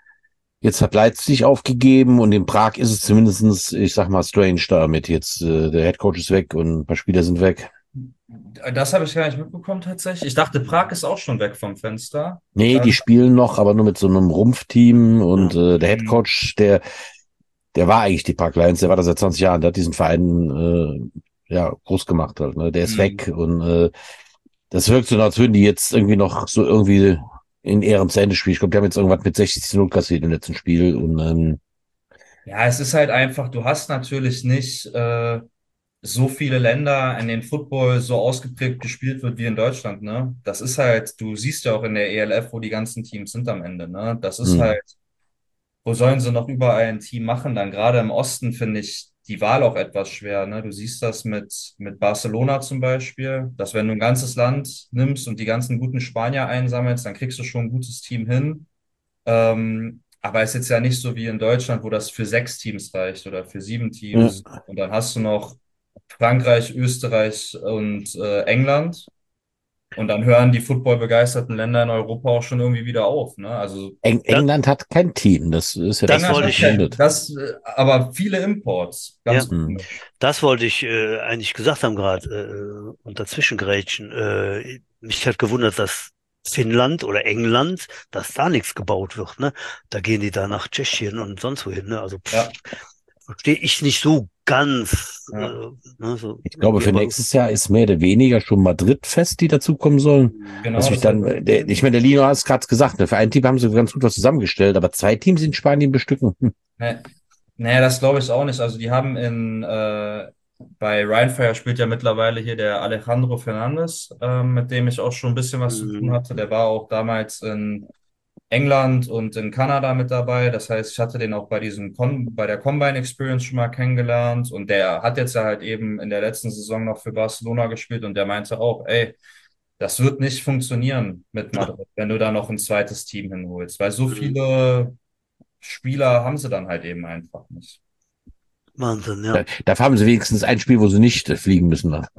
Jetzt hat Leipzig aufgegeben und in Prag ist es zumindestens, ich sag mal, strange damit. Jetzt äh, der Headcoach ist weg und ein paar Spieler sind weg. Das habe ich gar nicht mitbekommen tatsächlich. Ich dachte, Prag ist auch schon weg vom Fenster. Nee, Da, die spielen noch, aber nur mit so einem Rumpfteam und Ja. äh, der hm, Headcoach, der, der war eigentlich die Park Lions, der war da seit zwanzig Jahren, der hat diesen Verein äh, ja groß gemacht halt, ne? Der ist hm. weg und äh, das wirkt so, als würden die jetzt irgendwie noch so irgendwie in Ehren zu Ende spielen. Ich glaube, die haben jetzt irgendwas mit sechzig zu null kassiert im letzten Spiel und ähm, Ja, es ist halt einfach, du hast natürlich nicht äh, so viele Länder, in denen Football so ausgeprägt gespielt wird wie in Deutschland, ne? Das ist halt, du siehst ja auch in der E L F, wo die ganzen Teams sind am Ende, ne? Das ist hm, halt, wo sollen sie noch überall ein Team machen? Dann gerade im Osten finde ich die Wahl auch etwas schwer. Ne? Du siehst das mit, mit Barcelona zum Beispiel, dass wenn du ein ganzes Land nimmst und die ganzen guten Spanier einsammelst, dann kriegst du schon ein gutes Team hin. Ähm, aber es ist jetzt ja nicht so wie in Deutschland, wo das für sechs Teams reicht oder für sieben Teams. ja, Und dann hast du noch Frankreich, Österreich und äh, England. Und dann hören die footballbegeisterten Länder in Europa auch schon irgendwie wieder auf. Ne? Also Eng Das, England hat kein Team, das ist ja das, das England was wollte hat mich ich, kein, wundert. das, äh, aber viele Imports, ja, ganz Hm. komisch. das wollte ich äh, eigentlich gesagt haben gerade äh, und dazwischen grätschen. Äh, mich hat gewundert, dass Finnland oder England, dass da nichts gebaut wird, ne? Da gehen die da nach Tschechien und sonst wohin, ne? Also pff, Ja, verstehe ich nicht so ganz, äh, ja, ne? So Ich glaube, irgendwie, für aber nächstes Jahr ist mehr oder weniger schon Madrid fest, die dazukommen sollen. Was genau, mich das habe dann, ich auch der, ich gesehen. meine, der Lino hat es gerade gesagt, ne, für ein Team haben sie ganz gut was zusammengestellt, aber zwei Teams in Spanien bestücken. Hm. Nee, nee, das glaube ich auch nicht. Also die haben in, äh, bei Rheinfire spielt ja mittlerweile hier der Alejandro Fernandes, ähm, mit dem ich auch schon ein bisschen was zu tun mh, hatte. Der war auch damals in England und in Kanada mit dabei. Das heißt, ich hatte den auch bei diesem Con bei der Combine Experience schon mal kennengelernt. Und der hat jetzt ja halt eben in der letzten Saison noch für Barcelona gespielt und der meinte auch, ey, das wird nicht funktionieren mit Madrid, wenn du da noch ein zweites Team hinholst, weil so mh, viele Spieler haben sie dann halt eben einfach nicht. Wahnsinn, ja. Da, dafür haben sie wenigstens ein Spiel, wo sie nicht äh, fliegen müssen. Ne?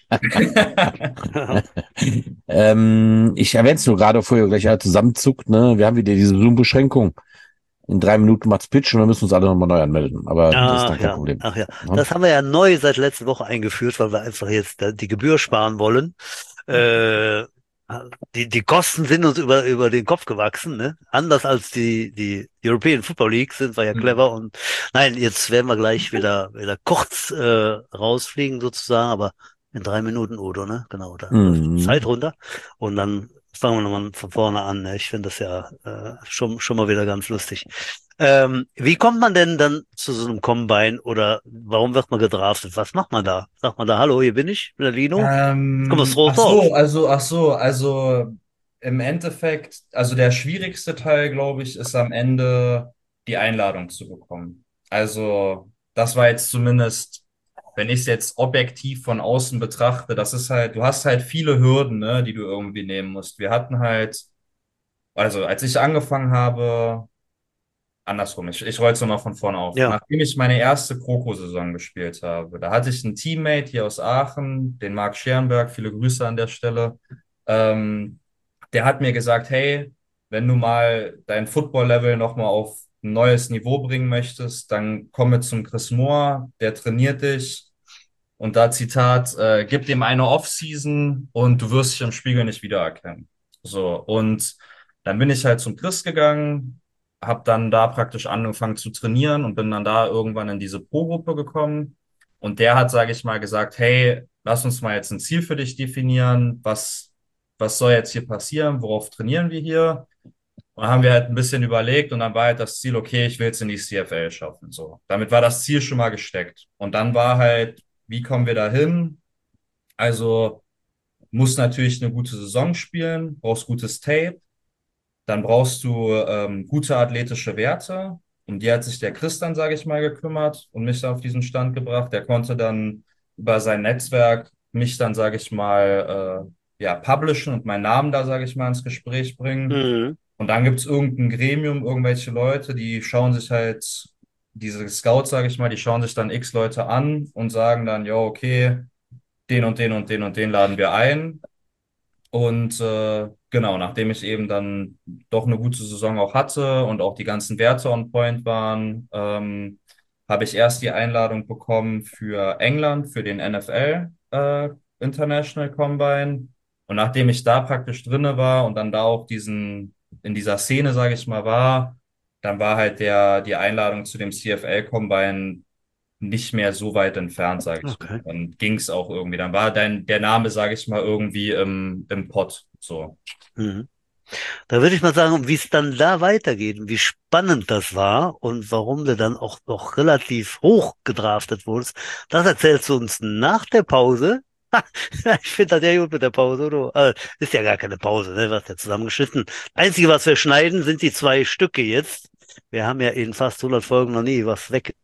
ähm, ich erwähne es nur gerade, bevor ihr gleich alle zusammenzuckt, ne? Wir haben wieder diese Zoom-Beschränkung. In drei Minuten macht's Pitch und dann müssen wir uns alle nochmal neu anmelden. Aber das ist dann Ach kein ja, Problem. ach ja. Ne? Das haben wir ja neu seit letzter Woche eingeführt, weil wir einfach jetzt da die Gebühr sparen wollen. Äh, die, die Kosten sind uns über, über den Kopf gewachsen, ne? Anders als die, die European Football League sind wir ja clever und nein, jetzt werden wir gleich wieder, wieder kurz äh, rausfliegen sozusagen, aber in drei Minuten, Udo, ne? Genau, da läuft die Mhm. Zeit runter und dann fangen wir nochmal von vorne an. Ne? Ich finde das ja äh, schon, schon mal wieder ganz lustig. Ähm, wie kommt man denn dann zu so einem Combine oder warum wird man gedraftet? Was macht man da? Sagt man da, hallo, hier bin ich, bin der Lino? Komm aus Ähm, ach Rohrdorf. so, also, ach so, also im Endeffekt, also der schwierigste Teil, glaube ich, ist am Ende die Einladung zu bekommen. Also, das war jetzt zumindest, wenn ich es jetzt objektiv von außen betrachte, das ist halt, du hast halt viele Hürden, ne, die du irgendwie nehmen musst. Wir hatten halt, also als ich angefangen habe, andersrum, ich, ich roll es nochmal von vorne auf. Ja. Nachdem ich meine erste Kroko-Saison gespielt habe, da hatte ich einen Teammate hier aus Aachen, den Marc Scherenberg, viele Grüße an der Stelle. Ähm, Der hat mir gesagt, hey, wenn du mal dein Football-Level nochmal auf ein neues Niveau bringen möchtest, dann komm mit zum Chris Moore, der trainiert dich. Und da Zitat, äh, gib dem eine Off-Season und du wirst dich im Spiegel nicht wiedererkennen. So, und dann bin ich halt zum Chris gegangen, habe dann da praktisch angefangen zu trainieren und bin dann da irgendwann in diese Pro-Gruppe gekommen. Und der hat, sage ich mal, gesagt, hey, lass uns mal jetzt ein Ziel für dich definieren. Was, was soll jetzt hier passieren? Worauf trainieren wir hier? Und dann haben wir halt ein bisschen überlegt und dann war halt das Ziel, okay, ich will es in die C F L schaffen. So, damit war das Ziel schon mal gesteckt. Und dann war halt, wie kommen wir da hin? Also musst natürlich eine gute Saison spielen, brauchst gutes Tape, dann brauchst du ähm, gute athletische Werte. Um die hat sich der Chris dann, sage ich mal, gekümmert und mich dann auf diesen Stand gebracht. Der konnte dann über sein Netzwerk mich dann, sage ich mal, äh, ja, publishen und meinen Namen da, sage ich mal, ins Gespräch bringen. Mhm. Und dann gibt's irgendein Gremium, irgendwelche Leute, die schauen sich halt, diese Scouts, sage ich mal, die schauen sich dann x Leute an und sagen dann, ja, okay, den und den und den und den laden wir ein. Und äh, genau, nachdem ich eben dann doch eine gute Saison auch hatte und auch die ganzen Werte on point waren, ähm, habe ich erst die Einladung bekommen für England, für den N F L äh, International Combine. Und nachdem ich da praktisch drinne war und dann da auch diesen, in dieser Szene, sage ich mal, war, dann war halt der, die Einladung zu dem C F L Combine nicht mehr so weit entfernt, sage ich mal. Okay. Dann ging es auch irgendwie. Dann war dein, der Name, sage ich mal, irgendwie im, im Pott. So. Mhm. Da würde ich mal sagen, wie es dann da weitergeht und wie spannend das war und warum du dann auch noch relativ hoch gedraftet wurdest, das erzählst du uns nach der Pause. Ich finde das ja gut mit der Pause, oder? Äh, ist ja gar keine Pause, ne? Was ja zusammengeschnitten. Einzige, was wir schneiden, sind die zwei Stücke jetzt. Wir haben ja in fast hundert Folgen noch nie was weg.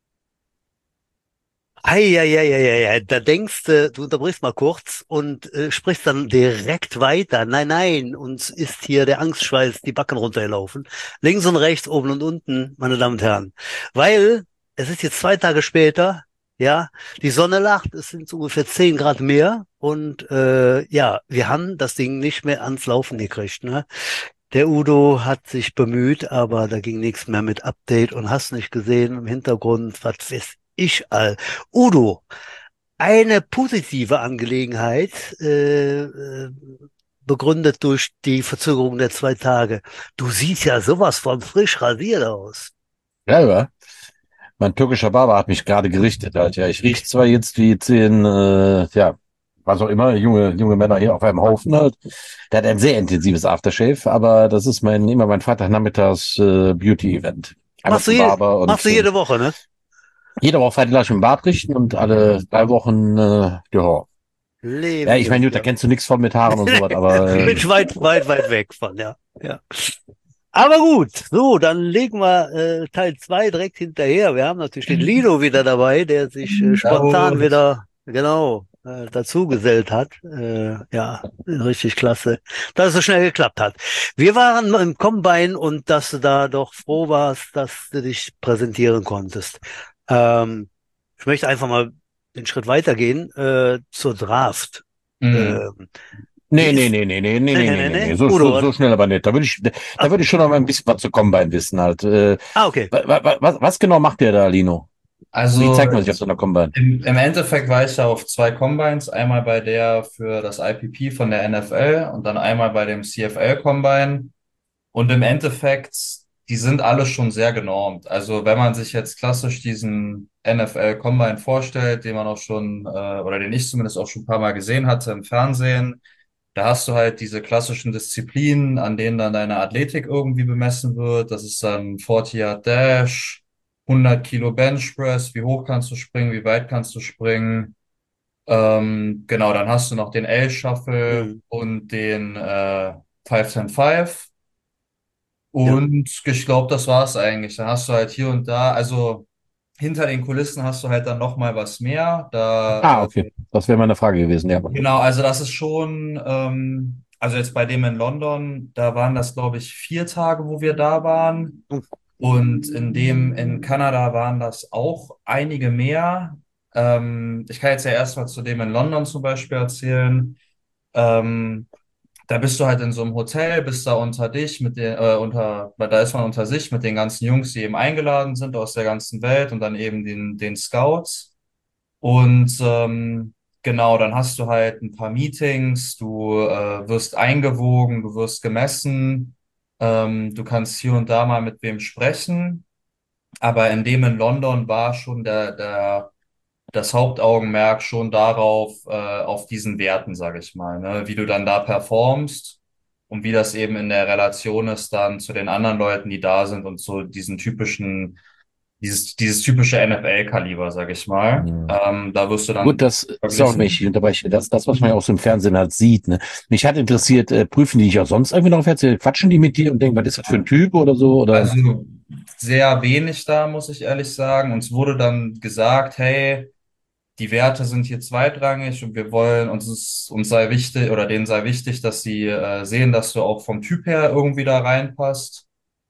Eieieiei, da denkst du, du unterbrichst mal kurz und äh, sprichst dann direkt weiter. Nein, nein, uns ist hier der Angstschweiß die Backen runtergelaufen. Links und rechts, oben und unten, meine Damen und Herren. Weil es ist jetzt zwei Tage später, ja, die Sonne lacht, es sind so ungefähr zehn Grad mehr und äh, ja, wir haben das Ding nicht mehr ans Laufen gekriegt, ne? Der Udo hat sich bemüht, aber da ging nichts mehr mit Update und hast nicht gesehen im Hintergrund, was weiß ich all. Udo, eine positive Angelegenheit, äh, äh, begründet durch die Verzögerung der zwei Tage. Du siehst ja sowas von frisch rasiert aus. Ja, ja. Mein türkischer Barber hat mich gerade gerichtet, halt. Ja, ich rieche zwar jetzt wie zehn, äh, ja, was auch immer, junge, junge Männer hier auf einem Haufen halt. Der hat ein sehr intensives Aftershave, aber das ist mein, immer mein Freitagnachmittags äh, Beauty-Event. Einmal Machst du, zum je, Barber machst und du äh, jede Woche, ne? jede Woche Freitag lasse ich im Bart richten und alle drei Wochen, äh, ja. Ja, Leben ich wir meine, gut, da wieder. kennst du nichts von mit Haaren und sowas, aber Bin äh, ich weit, weit, weit weg von, ja. Ja. Aber gut, so, dann legen wir äh, Teil zwei direkt hinterher. Wir haben natürlich den Lino wieder dabei, der sich äh, spontan Servus. wieder, genau, äh, dazu gesellt hat. Äh, ja, richtig klasse, dass es so schnell geklappt hat. Wir waren im Combine und dass du da doch froh warst, dass du dich präsentieren konntest. Ähm, ich möchte einfach mal den Schritt weitergehen äh, zur Draft. Mhm. Ähm, wie nee, nee, ist, nee, nee, nee, nee, nee, nee, nee, nee, nee, nee, nee, nee, so, so, Udo, so schnell aber nicht. Da würde ich, da ach, würde ich schon noch mal ein bisschen was zu Combine wissen halt. Äh, ah, okay. wa, wa, was, was genau macht der da, Lino? Wie Also zeigt man sich auf so einer Combine? im, im Endeffekt war ich ja auf zwei Combines, einmal bei der für das I P P von der N F L und dann einmal bei dem C F L Combine. Und im Endeffekt, die sind alle schon sehr genormt. Also wenn man sich jetzt klassisch diesen N F L Combine vorstellt, den man auch schon, äh, oder den ich zumindest auch schon ein paar Mal gesehen hatte im Fernsehen, da hast du halt diese klassischen Disziplinen, an denen dann deine Athletik irgendwie bemessen wird. Das ist dann vierzig Yard Dash, hundert Kilo Bench Press, wie hoch kannst du springen, wie weit kannst du springen. Ähm, genau, dann hast du noch den L-Shuffle Mhm. und den äh, fünf zehn fünf. Ja. Und ich glaube, das war's eigentlich. Dann hast du halt hier und da, also hinter den Kulissen hast du halt dann noch mal was mehr. Ah, Da, äh, okay. Das wäre meine Frage gewesen, ja. genau, also das ist schon, ähm, also jetzt bei dem in London, da waren das, glaube ich, vier Tage, wo wir da waren. Und in dem in Kanada waren das auch einige mehr. Ähm, ich kann jetzt ja erstmal zu dem in London zum Beispiel erzählen. Ähm, Da bist du halt in so einem Hotel, bist da unter dich mit den, äh, unter, weil da ist man unter sich mit den ganzen Jungs, die eben eingeladen sind aus der ganzen Welt und dann eben den, den Scouts. Und ähm, genau, dann hast du halt ein paar Meetings, du äh, wirst eingewogen, du wirst gemessen, ähm, du kannst hier und da mal mit wem sprechen. Aber in dem in London war schon der, der das Hauptaugenmerk schon darauf, äh, auf diesen Werten, sage ich mal, ne? Wie du dann da performst und wie das eben in der Relation ist dann zu den anderen Leuten, die da sind und so diesen typischen, dieses, dieses typische N F L-Kaliber, sage ich mal. Hm. Ähm, da wirst du Gut, dann das, sorry, wenn ich verglichen. unterbreche, das, das, was man ja aus dem Fernsehen halt sieht, ne? Mich hat interessiert, äh, prüfen die dich auch sonst irgendwie noch auf Herz? Quatschen die mit dir und denken, was ist das für ein Typ oder so, oder? Also sehr wenig da, muss ich ehrlich sagen. Uns wurde dann gesagt, hey, die Werte sind hier zweitrangig und wir wollen, uns ist, uns sei wichtig oder denen sei wichtig, dass sie äh, sehen, dass du auch vom Typ her irgendwie da reinpasst.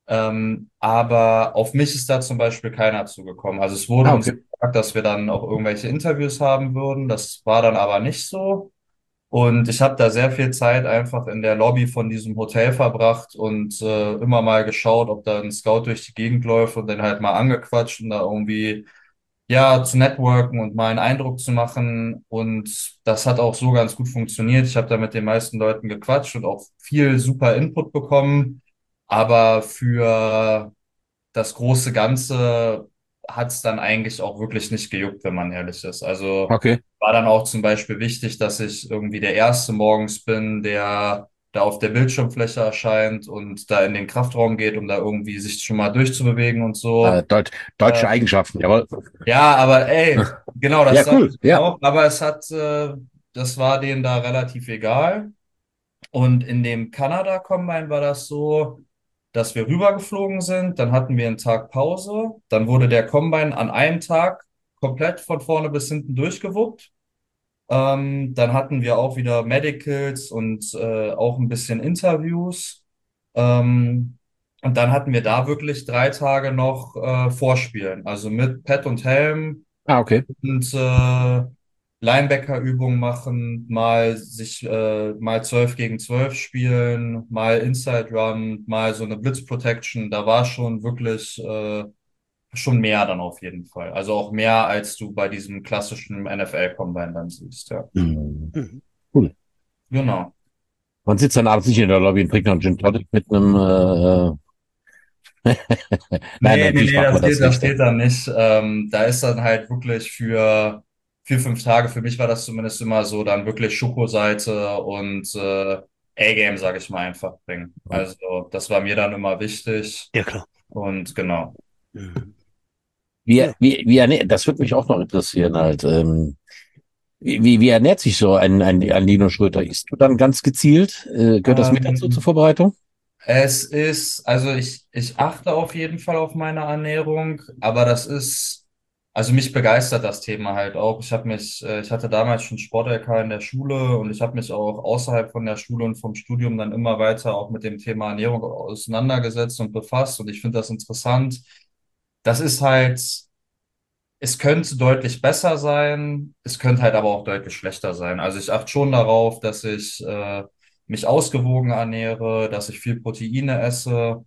Ähm, aber auf mich ist da zum Beispiel keiner zugekommen. Also es wurde Ah, uns okay. gesagt, dass wir dann auch irgendwelche Interviews haben würden. Das war dann aber nicht so. Und ich habe da sehr viel Zeit einfach in der Lobby von diesem Hotel verbracht und äh, immer mal geschaut, ob da ein Scout durch die Gegend läuft und den halt mal angequatscht und da irgendwie ja, zu networken und mal einen Eindruck zu machen. Und das hat auch so ganz gut funktioniert. Ich habe da mit den meisten Leuten gequatscht und auch viel super Input bekommen. Aber für das große Ganze hat es dann eigentlich auch wirklich nicht gejuckt, wenn man ehrlich ist. Also Okay. war dann auch zum Beispiel wichtig, dass ich irgendwie der Erste morgens bin, der da auf der Bildschirmfläche erscheint und da in den Kraftraum geht, um da irgendwie sich schon mal durchzubewegen und Äh, so. Deut deutsche Ähm, Eigenschaften, jawohl. ja, aber ey, genau, das Ja, sag cool, ich ja. auch. Aber es hat, äh, das war denen da relativ egal. Und in dem Kanada-Combine war das so, dass wir rübergeflogen sind, dann hatten wir einen Tag Pause, dann wurde der Combine an einem Tag komplett von vorne bis hinten durchgewuppt. Ähm, dann hatten wir auch wieder Medicals und äh, auch ein bisschen Interviews. Ähm, und dann hatten wir da wirklich drei Tage noch äh, Vorspielen, also mit Pet und Helm Ah, okay. und äh, Linebacker-Übungen machen, mal sich äh, mal zwölf gegen zwölf spielen, mal Inside Run, mal so eine Blitz Protection. Da war schon wirklich äh, schon mehr dann auf jeden Fall. Also auch mehr, als du bei diesem klassischen N F L-Combine dann siehst, ja. Hm. Mhm. Cool. Genau. Man sitzt dann abends nicht in der Lobby und trinkt noch einen Gin Tonic mit einem, äh, nein, Nee, nee, natürlich nee, macht man das geht, das das nicht. geht dann nicht. Ähm, da ist dann halt wirklich für vier, fünf Tage, für mich war das zumindest immer so, dann wirklich Schokoseite und äh, A-Game, sage ich mal, einfach bringen. Also das war mir dann immer wichtig Ja, klar. und genau. Mhm. Wie, Ja. wie, wie ernährt, das würde mich auch noch interessieren halt. Ähm, wie, wie wie ernährt sich so ein, ein, ein Lino Schröter? Isst du dann ganz gezielt? Äh, gehört das mit dazu zur Ähm, Vorbereitung? Es ist, also ich, ich achte auf jeden Fall auf meine Ernährung, aber das ist, also mich begeistert das Thema halt auch. Ich habe mich, äh, ich hatte damals schon Sport-L K in der Schule und ich habe mich auch außerhalb von der Schule und vom Studium dann immer weiter auch mit dem Thema Ernährung auseinandergesetzt und befasst und ich finde das interessant. Das ist halt, es könnte deutlich besser sein, es könnte halt aber auch deutlich schlechter sein. Also ich achte schon darauf, dass ich äh, mich ausgewogen ernähre, dass ich viel Proteine esse.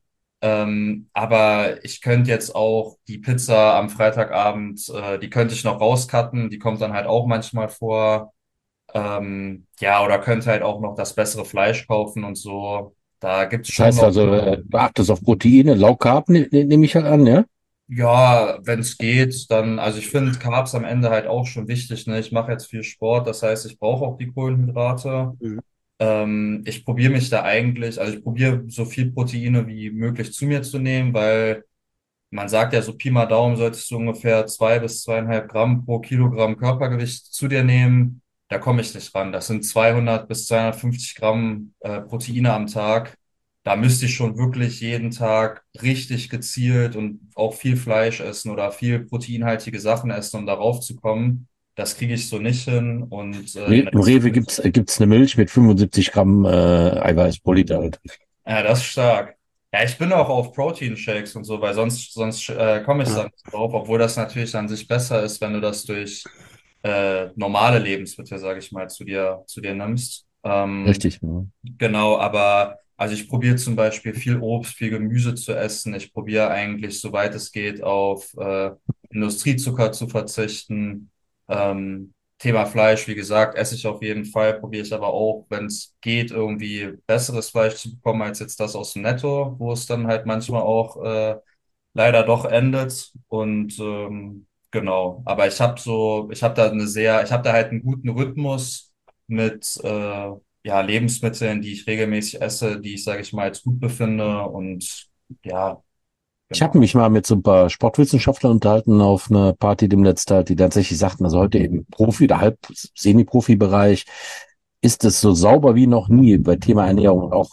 Ähm, aber ich könnte jetzt auch die Pizza am Freitagabend, äh, die könnte ich noch rauscutten, die kommt dann halt auch manchmal vor. Ähm, ja, oder könnte halt auch noch das bessere Fleisch kaufen und so. Da gibt's Das schon heißt noch, also, äh, du achtest auf Proteine, Low Carb, ne, ne, nehme ich halt an, ja? ja, wenn es geht, dann, also ich finde Carbs am Ende halt auch schon wichtig, ne? Ich mache jetzt viel Sport, das heißt, ich brauche auch die Kohlenhydrate. Mhm. Ähm, ich probiere mich da eigentlich, also ich probiere so viel Proteine wie möglich zu mir zu nehmen, weil man sagt ja so Pi mal Daumen solltest du ungefähr zwei bis zweieinhalb Gramm pro Kilogramm Körpergewicht zu dir nehmen. Da komme ich nicht ran. Das sind zweihundert bis zweihundertfünfzig Gramm äh, Proteine am Tag. Da müsste ich schon wirklich jeden Tag richtig gezielt und auch viel Fleisch essen oder viel proteinhaltige Sachen essen, um darauf zu kommen. Das kriege ich so nicht hin. Und äh, Re- den Im Rest, Rewe gibt's, äh, gibt's eine Milch mit fünfundsiebzig Gramm äh, Eiweiß pro Liter halt. ja, das ist stark. Ja, ich bin auch auf Protein-Shakes und so, weil sonst, sonst äh, komme ich Ja. dann nicht drauf, obwohl das natürlich an sich besser ist, wenn du das durch äh, normale Lebensmittel, sage ich mal, zu dir, zu dir nimmst. Ähm, Richtig. Ja. genau, aber also ich probiere zum Beispiel viel Obst, viel Gemüse zu essen. Ich probiere eigentlich, soweit es geht, auf äh, Industriezucker zu verzichten. Ähm, Thema Fleisch, wie gesagt, esse ich auf jeden Fall, probiere ich aber auch, wenn es geht, irgendwie besseres Fleisch zu bekommen als jetzt das aus dem Netto, wo es dann halt manchmal auch äh, leider doch endet. Und ähm, genau, aber ich habe so, ich habe da eine sehr, ich habe da halt einen guten Rhythmus mit äh, ja, Lebensmitteln, die ich regelmäßig esse, die ich, sage ich mal, als gut befinde. Und ja, Ich habe genau. mich mal mit so ein paar Sportwissenschaftlern unterhalten auf einer Party demnächst halt, die tatsächlich sagten, also heute im Profi- oder halb Semi-Profi-Bereich ist es so sauber wie noch nie bei Thema Ernährung. Und auch,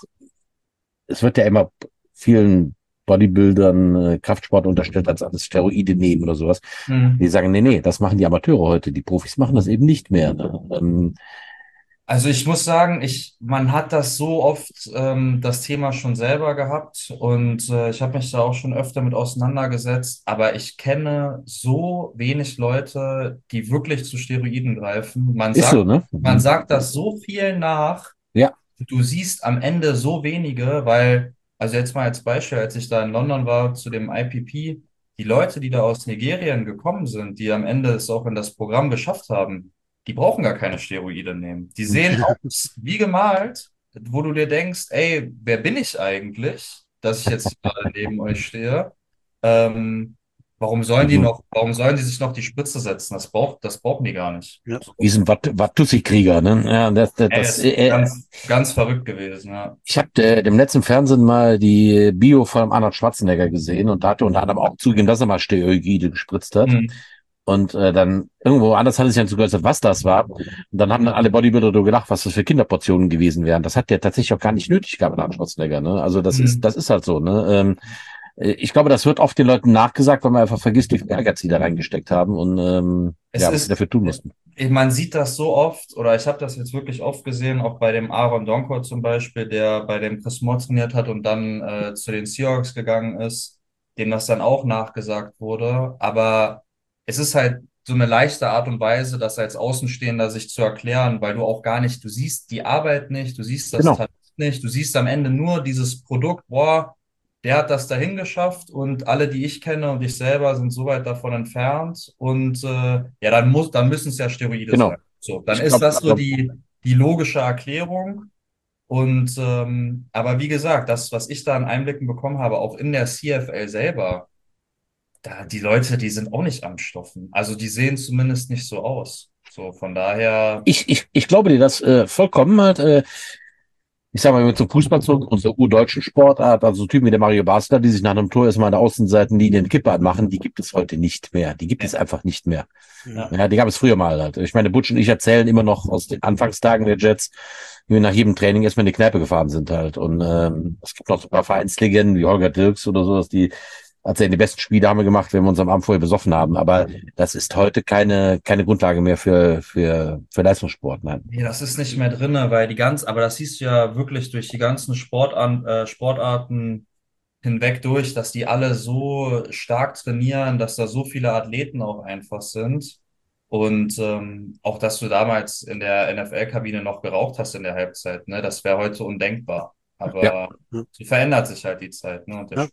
es wird ja immer vielen Bodybuildern, äh, Kraftsport unterstellt, als alles Steroide nehmen oder sowas. Die Hm. sagen, nee, nee, das machen die Amateure heute. Die Profis machen das eben nicht mehr. Ne? Ähm, Also ich muss sagen, ich, man hat das so oft ähm, das Thema schon selber gehabt und äh, ich habe mich da auch schon öfter mit auseinandergesetzt, aber ich kenne so wenig Leute, die wirklich zu Steroiden greifen. Man ist so, sagt, ne? man Mhm. sagt das so viel nach, Ja, du siehst am Ende so wenige, weil, also jetzt mal als Beispiel, als ich da in London war zu dem I P P, die Leute, die da aus Nigerien gekommen sind, die am Ende es auch in das Programm geschafft haben, die brauchen gar keine Steroide nehmen. Die sehen aus wie gemalt, wo du dir denkst, ey, wer bin ich eigentlich, dass ich jetzt gerade neben euch stehe? Ähm, warum sollen die mhm. noch, warum sollen die sich noch die Spritze setzen? Das braucht, das brauchen die gar nicht. Ja. So. Die sind Wat- Watusi-Krieger, ne? Ja, das, das, Ey, das, ist äh, ganz, ganz verrückt gewesen, ja. ich habe äh, dem letzten Fernsehen mal die Bio von Arnold Schwarzenegger gesehen und da hat er unter anderem auch zugegeben, dass er mal Steroide gespritzt hat. Mhm. Und äh, dann irgendwo anders hat es sich dann sogar gesagt, was das war. Und dann haben dann alle Bodybuilder so gedacht, was das für Kinderportionen gewesen wären. Das hat der tatsächlich auch gar nicht nötig gehabt, Arnold Schwarzenegger. Ne? Also das ist, Mhm. das ist halt so. Ne? Ähm, äh, ich glaube, das wird oft den Leuten nachgesagt, weil man einfach vergisst, wie viel Ehrgeiz sie da reingesteckt haben und ähm, Es ja, was sie ist, dafür tun mussten. äh, man sieht das so oft, oder ich habe das jetzt wirklich oft gesehen, auch bei dem Aaron Donko zum Beispiel, der bei dem Chris Moore trainiert hat und dann äh, zu den Seahawks gegangen ist, dem das dann auch nachgesagt wurde. Aber es ist halt so eine leichte Art und Weise, das als Außenstehender sich zu erklären, weil du auch gar nicht, du siehst die Arbeit nicht, du siehst das Genau. Talent nicht, du siehst am Ende nur dieses Produkt, boah, der hat das dahin geschafft und alle, die ich kenne und ich selber sind so weit davon entfernt und äh, ja, dann muss, dann müssen es ja Steroide Genau. sein. So, dann Ich ist glaube, das so also die, die logische Erklärung. Und ähm, aber wie gesagt, das, was ich da an Einblicken bekommen habe, auch in der C F L selber, da die Leute, die sind auch nicht am Stoffen. Also die sehen zumindest nicht so aus. So, von daher, ich, ich, ich glaube dir das äh, vollkommen halt. Äh, ich sag mal, wenn wir zum Fußball zurück, unsere urdeutschen Sportart, also so Typen wie der Mario Basler, die sich nach einem Tor erstmal an der Außenseitenlinie eine Kippe anmachen, die gibt es heute nicht mehr. Die gibt es ja, einfach nicht mehr. Mhm. ja. Ja, die gab es früher mal halt. Ich meine, Butch und ich erzählen immer noch aus den Anfangstagen der Jets, wie wir nach jedem Training erstmal in die Kneipe gefahren sind halt. Und ähm, es gibt noch so ein paar Vereinslegenden wie Holger Dirks oder sowas, die erzählen, die besten Spiele haben wir gemacht, wenn wir uns am Abend vorher besoffen haben. Aber das ist heute keine, keine Grundlage mehr für, für, für Leistungssport. Nein. Nee, das ist nicht mehr drinne, weil die ganz, aber das siehst du ja wirklich durch die ganzen Sportan, äh, Sportarten hinweg durch, dass die alle so stark trainieren, dass da so viele Athleten auch einfach sind. Und ähm, auch, dass du damals in der N F L-Kabine noch geraucht hast in der Halbzeit, ne, das wäre heute undenkbar. Ja. Aber Ja. so verändert sich halt die Zeit, ne, und der Ja. Sport.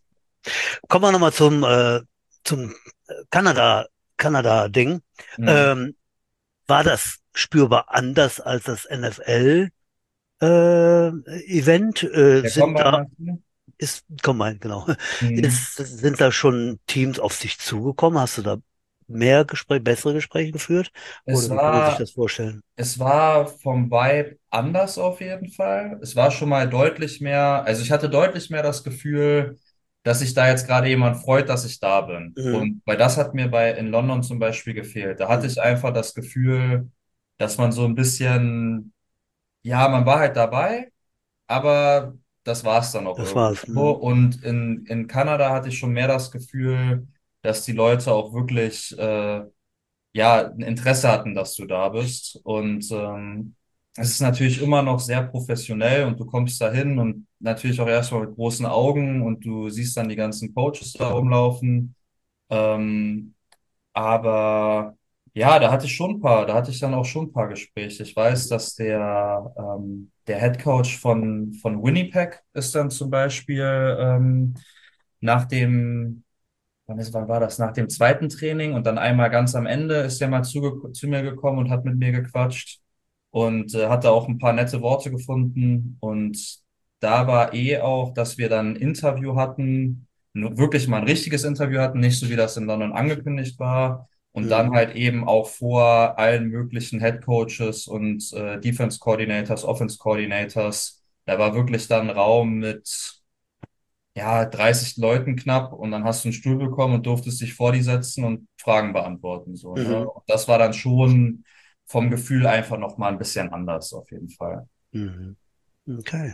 Kommen wir nochmal zum, äh, zum äh, Kanada, Kanada-Ding. Mhm. Ähm, war das spürbar anders als das N F L, äh, Event? Äh, Der sind Combine da, meinst du? ist, komm mal, genau, Mhm. ist, sind da schon Teams auf dich zugekommen? Hast du da mehr Gespräche, bessere Gespräche geführt? Es Oder wie kann man sich war, das vorstellen? es war vom Vibe anders auf jeden Fall. Es war schon mal deutlich mehr, also ich hatte deutlich mehr das Gefühl, dass sich da jetzt gerade jemand freut, dass ich da bin. Mhm. Und weil das hat mir bei in London zum Beispiel gefehlt. Da hatte Mhm. ich einfach das Gefühl, dass man so ein bisschen, ja, man war halt dabei, aber das war es dann auch Das irgendwo. war's. So. Mhm. Und in, in Kanada hatte ich schon mehr das Gefühl, dass die Leute auch wirklich äh, ja, ein Interesse hatten, dass du da bist. Und ähm, es ist natürlich immer noch sehr professionell und du kommst da hin und natürlich auch erstmal mit großen Augen und du siehst dann die ganzen Coaches da rumlaufen. Ähm, aber ja, da hatte ich schon ein paar, da hatte ich dann auch schon ein paar Gespräche. Ich weiß, dass der, ähm, der Head Coach von, von Winnipeg ist dann zum Beispiel ähm, nach dem wann ist, wann war das? Nach dem zweiten Training und dann einmal ganz am Ende ist er mal zu, zu mir gekommen und hat mit mir gequatscht und äh, hat da auch ein paar nette Worte gefunden. Und da war eh auch, dass wir dann ein Interview hatten, nur wirklich mal ein richtiges Interview hatten, nicht so wie das in London angekündigt war. Und dann Mhm. halt eben auch vor allen möglichen Head Coaches und äh, Defense Coordinators, Offense Coordinators. Da war wirklich dann Raum mit ja, dreißig Leuten knapp und dann hast du einen Stuhl bekommen und durftest dich vor die setzen und Fragen beantworten, so, ne? Mhm. Und das war dann schon vom Gefühl einfach nochmal ein bisschen anders, auf jeden Fall. Mhm. Okay.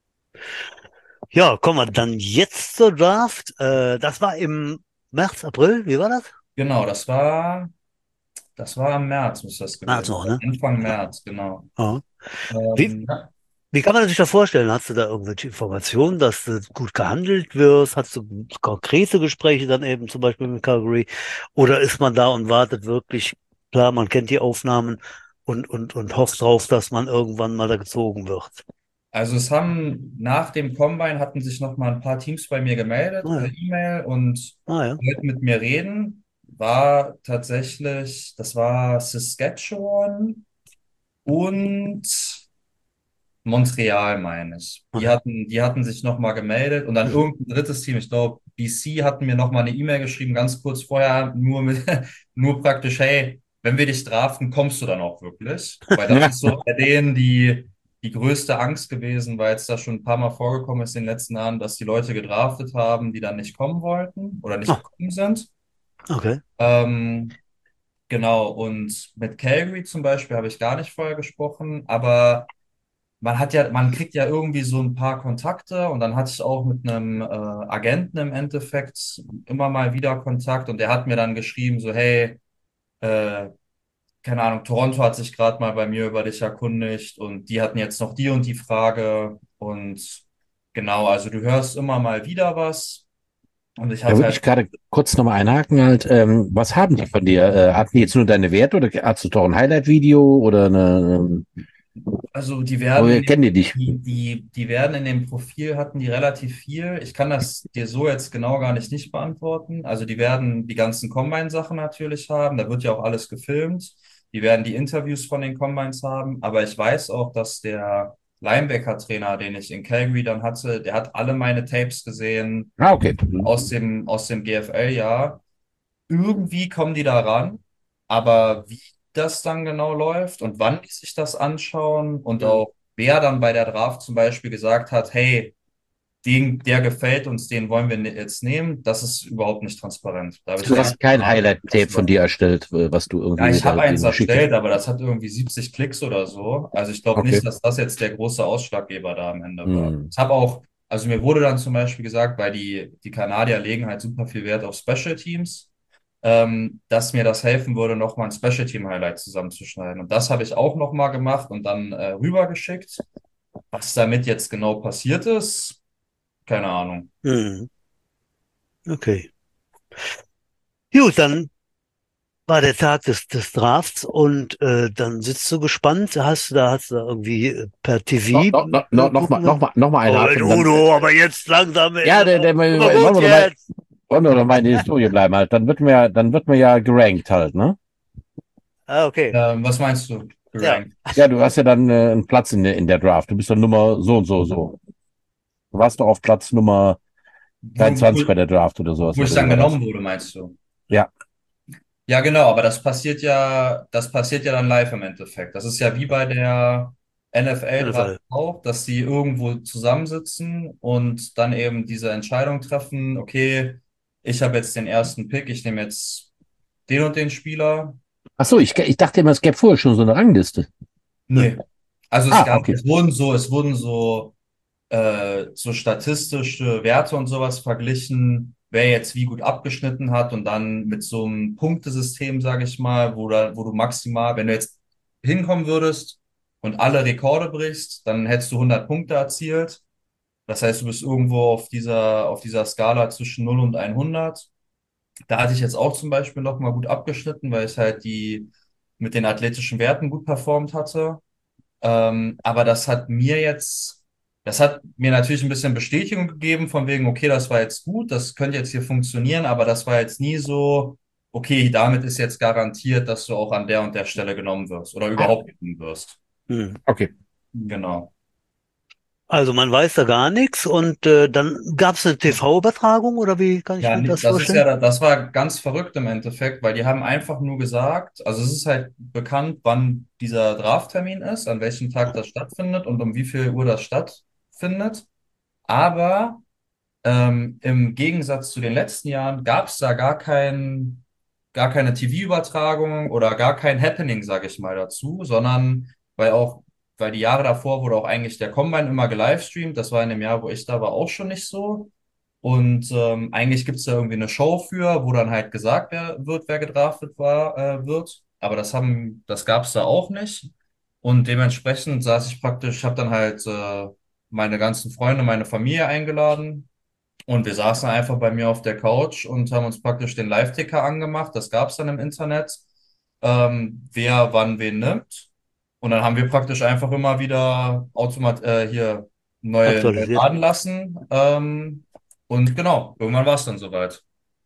Ja, kommen wir dann jetzt zur Draft. Äh, das war im März, April, wie war das? Genau, das war, das war im März, muss das März gewesen noch, sein. ne? Anfang Ja. März, genau. Ja. Wie, Ähm, ja. wie kann man sich das vorstellen? Hast du da irgendwelche Informationen, dass du gut gehandelt wirst? Hast du konkrete Gespräche dann eben zum Beispiel mit Calgary? Oder ist man da und wartet wirklich, klar, man kennt die Aufnahmen und, und, und hofft drauf, dass man irgendwann mal da gezogen wird? Also es haben nach dem Combine hatten sich noch mal ein paar Teams bei mir gemeldet per Naja, E-Mail und naja. wollten mit mir reden. War tatsächlich, das war Saskatchewan und Montreal, meine ich. Die Naja. hatten, die hatten sich nochmal gemeldet und dann Mhm. irgendein drittes Team, ich glaube, B C hatten mir nochmal eine E-Mail geschrieben, ganz kurz vorher, nur mit, nur praktisch, hey, wenn wir dich draften, kommst du dann auch wirklich? Weil das ist so bei denen die, die größte Angst gewesen, weil es da schon ein paar Mal vorgekommen ist in den letzten Jahren, dass die Leute gedraftet haben, die dann nicht kommen wollten oder nicht Ah, gekommen sind. okay. Ähm, genau, und mit Calgary zum Beispiel habe ich gar nicht vorher gesprochen, aber man hat ja, man kriegt ja irgendwie so ein paar Kontakte und dann hatte ich auch mit einem äh, Agenten im Endeffekt immer mal wieder Kontakt und der hat mir dann geschrieben, so, hey, äh, keine Ahnung, Toronto hat sich gerade mal bei mir über dich erkundigt und die hatten jetzt noch die und die Frage und genau, also du hörst immer mal wieder was und ich Da hatte würde halt ich gerade kurz nochmal einhaken halt. Ähm, was haben die von dir? Äh, hatten die jetzt nur deine Werte oder hast du doch ein Highlight-Video oder eine, ähm, also die werden woher in dem, kennen die dich? die, die, die werden in dem Profil hatten die relativ viel. Ich kann das dir so jetzt genau gar nicht nicht beantworten. Also die werden die ganzen Combine-Sachen natürlich haben. Da wird ja auch alles gefilmt. Die werden die Interviews von den Combines haben. Aber ich weiß auch, dass der Linebacker-Trainer, den ich in Calgary dann hatte, der hat alle meine Tapes gesehen Ah, okay. Mhm. aus dem, aus dem G F L-Jahr. Irgendwie kommen die da ran, aber wie das dann genau läuft und wann die sich das anschauen und Mhm. auch wer dann bei der Draft zum Beispiel gesagt hat, hey, den, der gefällt uns, den wollen wir ne- jetzt nehmen, das ist überhaupt nicht transparent. Da habe ich Du gar hast nicht kein Ahnung, was Highlight-Tape von läuft. dir erstellt, äh, was du Ja, irgendwie ich da habe eins denen geschickt hast. erstellt, aber das hat irgendwie siebzig Klicks oder so. Also ich glaube Okay. nicht, dass das jetzt der große Ausschlaggeber da am Ende war. Hm. Ich habe auch, also mir wurde dann zum Beispiel gesagt, weil die, die Kanadier legen halt super viel Wert auf Special Teams, ähm, dass mir das helfen würde, nochmal ein Special Team Highlight zusammenzuschneiden. Und das habe ich auch nochmal gemacht und dann äh, rübergeschickt. Was damit jetzt genau passiert ist, keine Ahnung. Mhm. Okay. Gut, dann war der Tag des, des Drafts und äh, dann sitzt du gespannt, hast du da, hast du da irgendwie äh, per No, T V no, no, no, äh, noch mal, gucken noch können? mal, noch mal Oh, einhaken, dann, Udo, aber jetzt langsam, äh, ja, der, der, aber wollen gut wir doch mal, jetzt. wollen wir doch mal in die Historie bleiben halt. Dann wird mir, ja- dann wird mir ja gerankt halt, ne? Ah, okay. Ähm, was meinst du, Ja, gerankt? Ja, du hast ja dann äh, einen Platz in der, in der Draft. Du bist doch Nummer so und so, so. Du warst doch auf Platz Nummer Wo, dreiundzwanzig bei wo, der Draft oder sowas, wo ich oder wie dann war das? genommen wurde, meinst du? Ja. Ja, genau, aber das passiert ja, das passiert ja dann live im Endeffekt. Das ist ja wie bei der N F L-Draft N F L. auch, dass die irgendwo zusammensitzen und dann eben diese Entscheidung treffen, okay, ich habe jetzt den ersten Pick, ich nehme jetzt den und den Spieler. Ach so, ich, ich dachte immer, es gäbe vorher schon so eine Rangliste. Hm. Nee. Also es Ah, gab, okay. es wurden so, es wurden so äh, so statistische Werte und sowas verglichen, wer jetzt wie gut abgeschnitten hat und dann mit so einem Punktesystem, sage ich mal, wo, da, wo du maximal, wenn du jetzt hinkommen würdest und alle Rekorde brichst, dann hättest du hundert Punkte erzielt. Das heißt, du bist irgendwo auf dieser, auf dieser Skala zwischen null und hundert. Da hatte ich jetzt auch zum Beispiel noch mal gut abgeschnitten, weil ich halt die mit den athletischen Werten gut performt hatte. Ähm, aber das hat mir jetzt, das hat mir natürlich ein bisschen Bestätigung gegeben, von wegen, okay, das war jetzt gut, das könnte jetzt hier funktionieren, aber das war jetzt nie so, okay, damit ist jetzt garantiert, dass du auch an der und der Stelle genommen wirst oder Ah, überhaupt genommen wirst. Hm. okay. Genau. Also man weiß da gar nichts und äh, dann gab es eine T V-Übertragung oder wie kann ich Ja, mir nee, das das ist vorstellen? ja, das war ganz verrückt im Endeffekt, weil die haben einfach nur gesagt, also es ist halt bekannt, wann dieser Drafttermin ist, an welchem Tag das stattfindet und um wie viel Uhr das stattfindet. Aber Ähm, im Gegensatz zu den letzten Jahren gab es da gar kein, gar keine T V-Übertragung oder gar kein Happening, sage ich mal dazu, sondern weil auch, weil die Jahre davor wurde auch eigentlich der Combine immer gelivestreamt. Das war in dem Jahr, wo ich da war, auch schon nicht so. Und ähm, eigentlich gibt es da irgendwie eine Show für, wo dann halt gesagt wer, wird, wer gedraftet war, äh, wird. Aber das haben, das gab es da auch nicht. Und dementsprechend saß ich praktisch, habe dann halt äh, meine ganzen Freunde, meine Familie eingeladen und wir saßen einfach bei mir auf der Couch und haben uns praktisch den Live-Ticker angemacht. Das gab es dann im Internet, ähm, wer wann wen nimmt. Und dann haben wir praktisch einfach immer wieder automat äh, hier neu, neu Aktualisiert. laden lassen. Ähm, und genau, irgendwann war es dann soweit.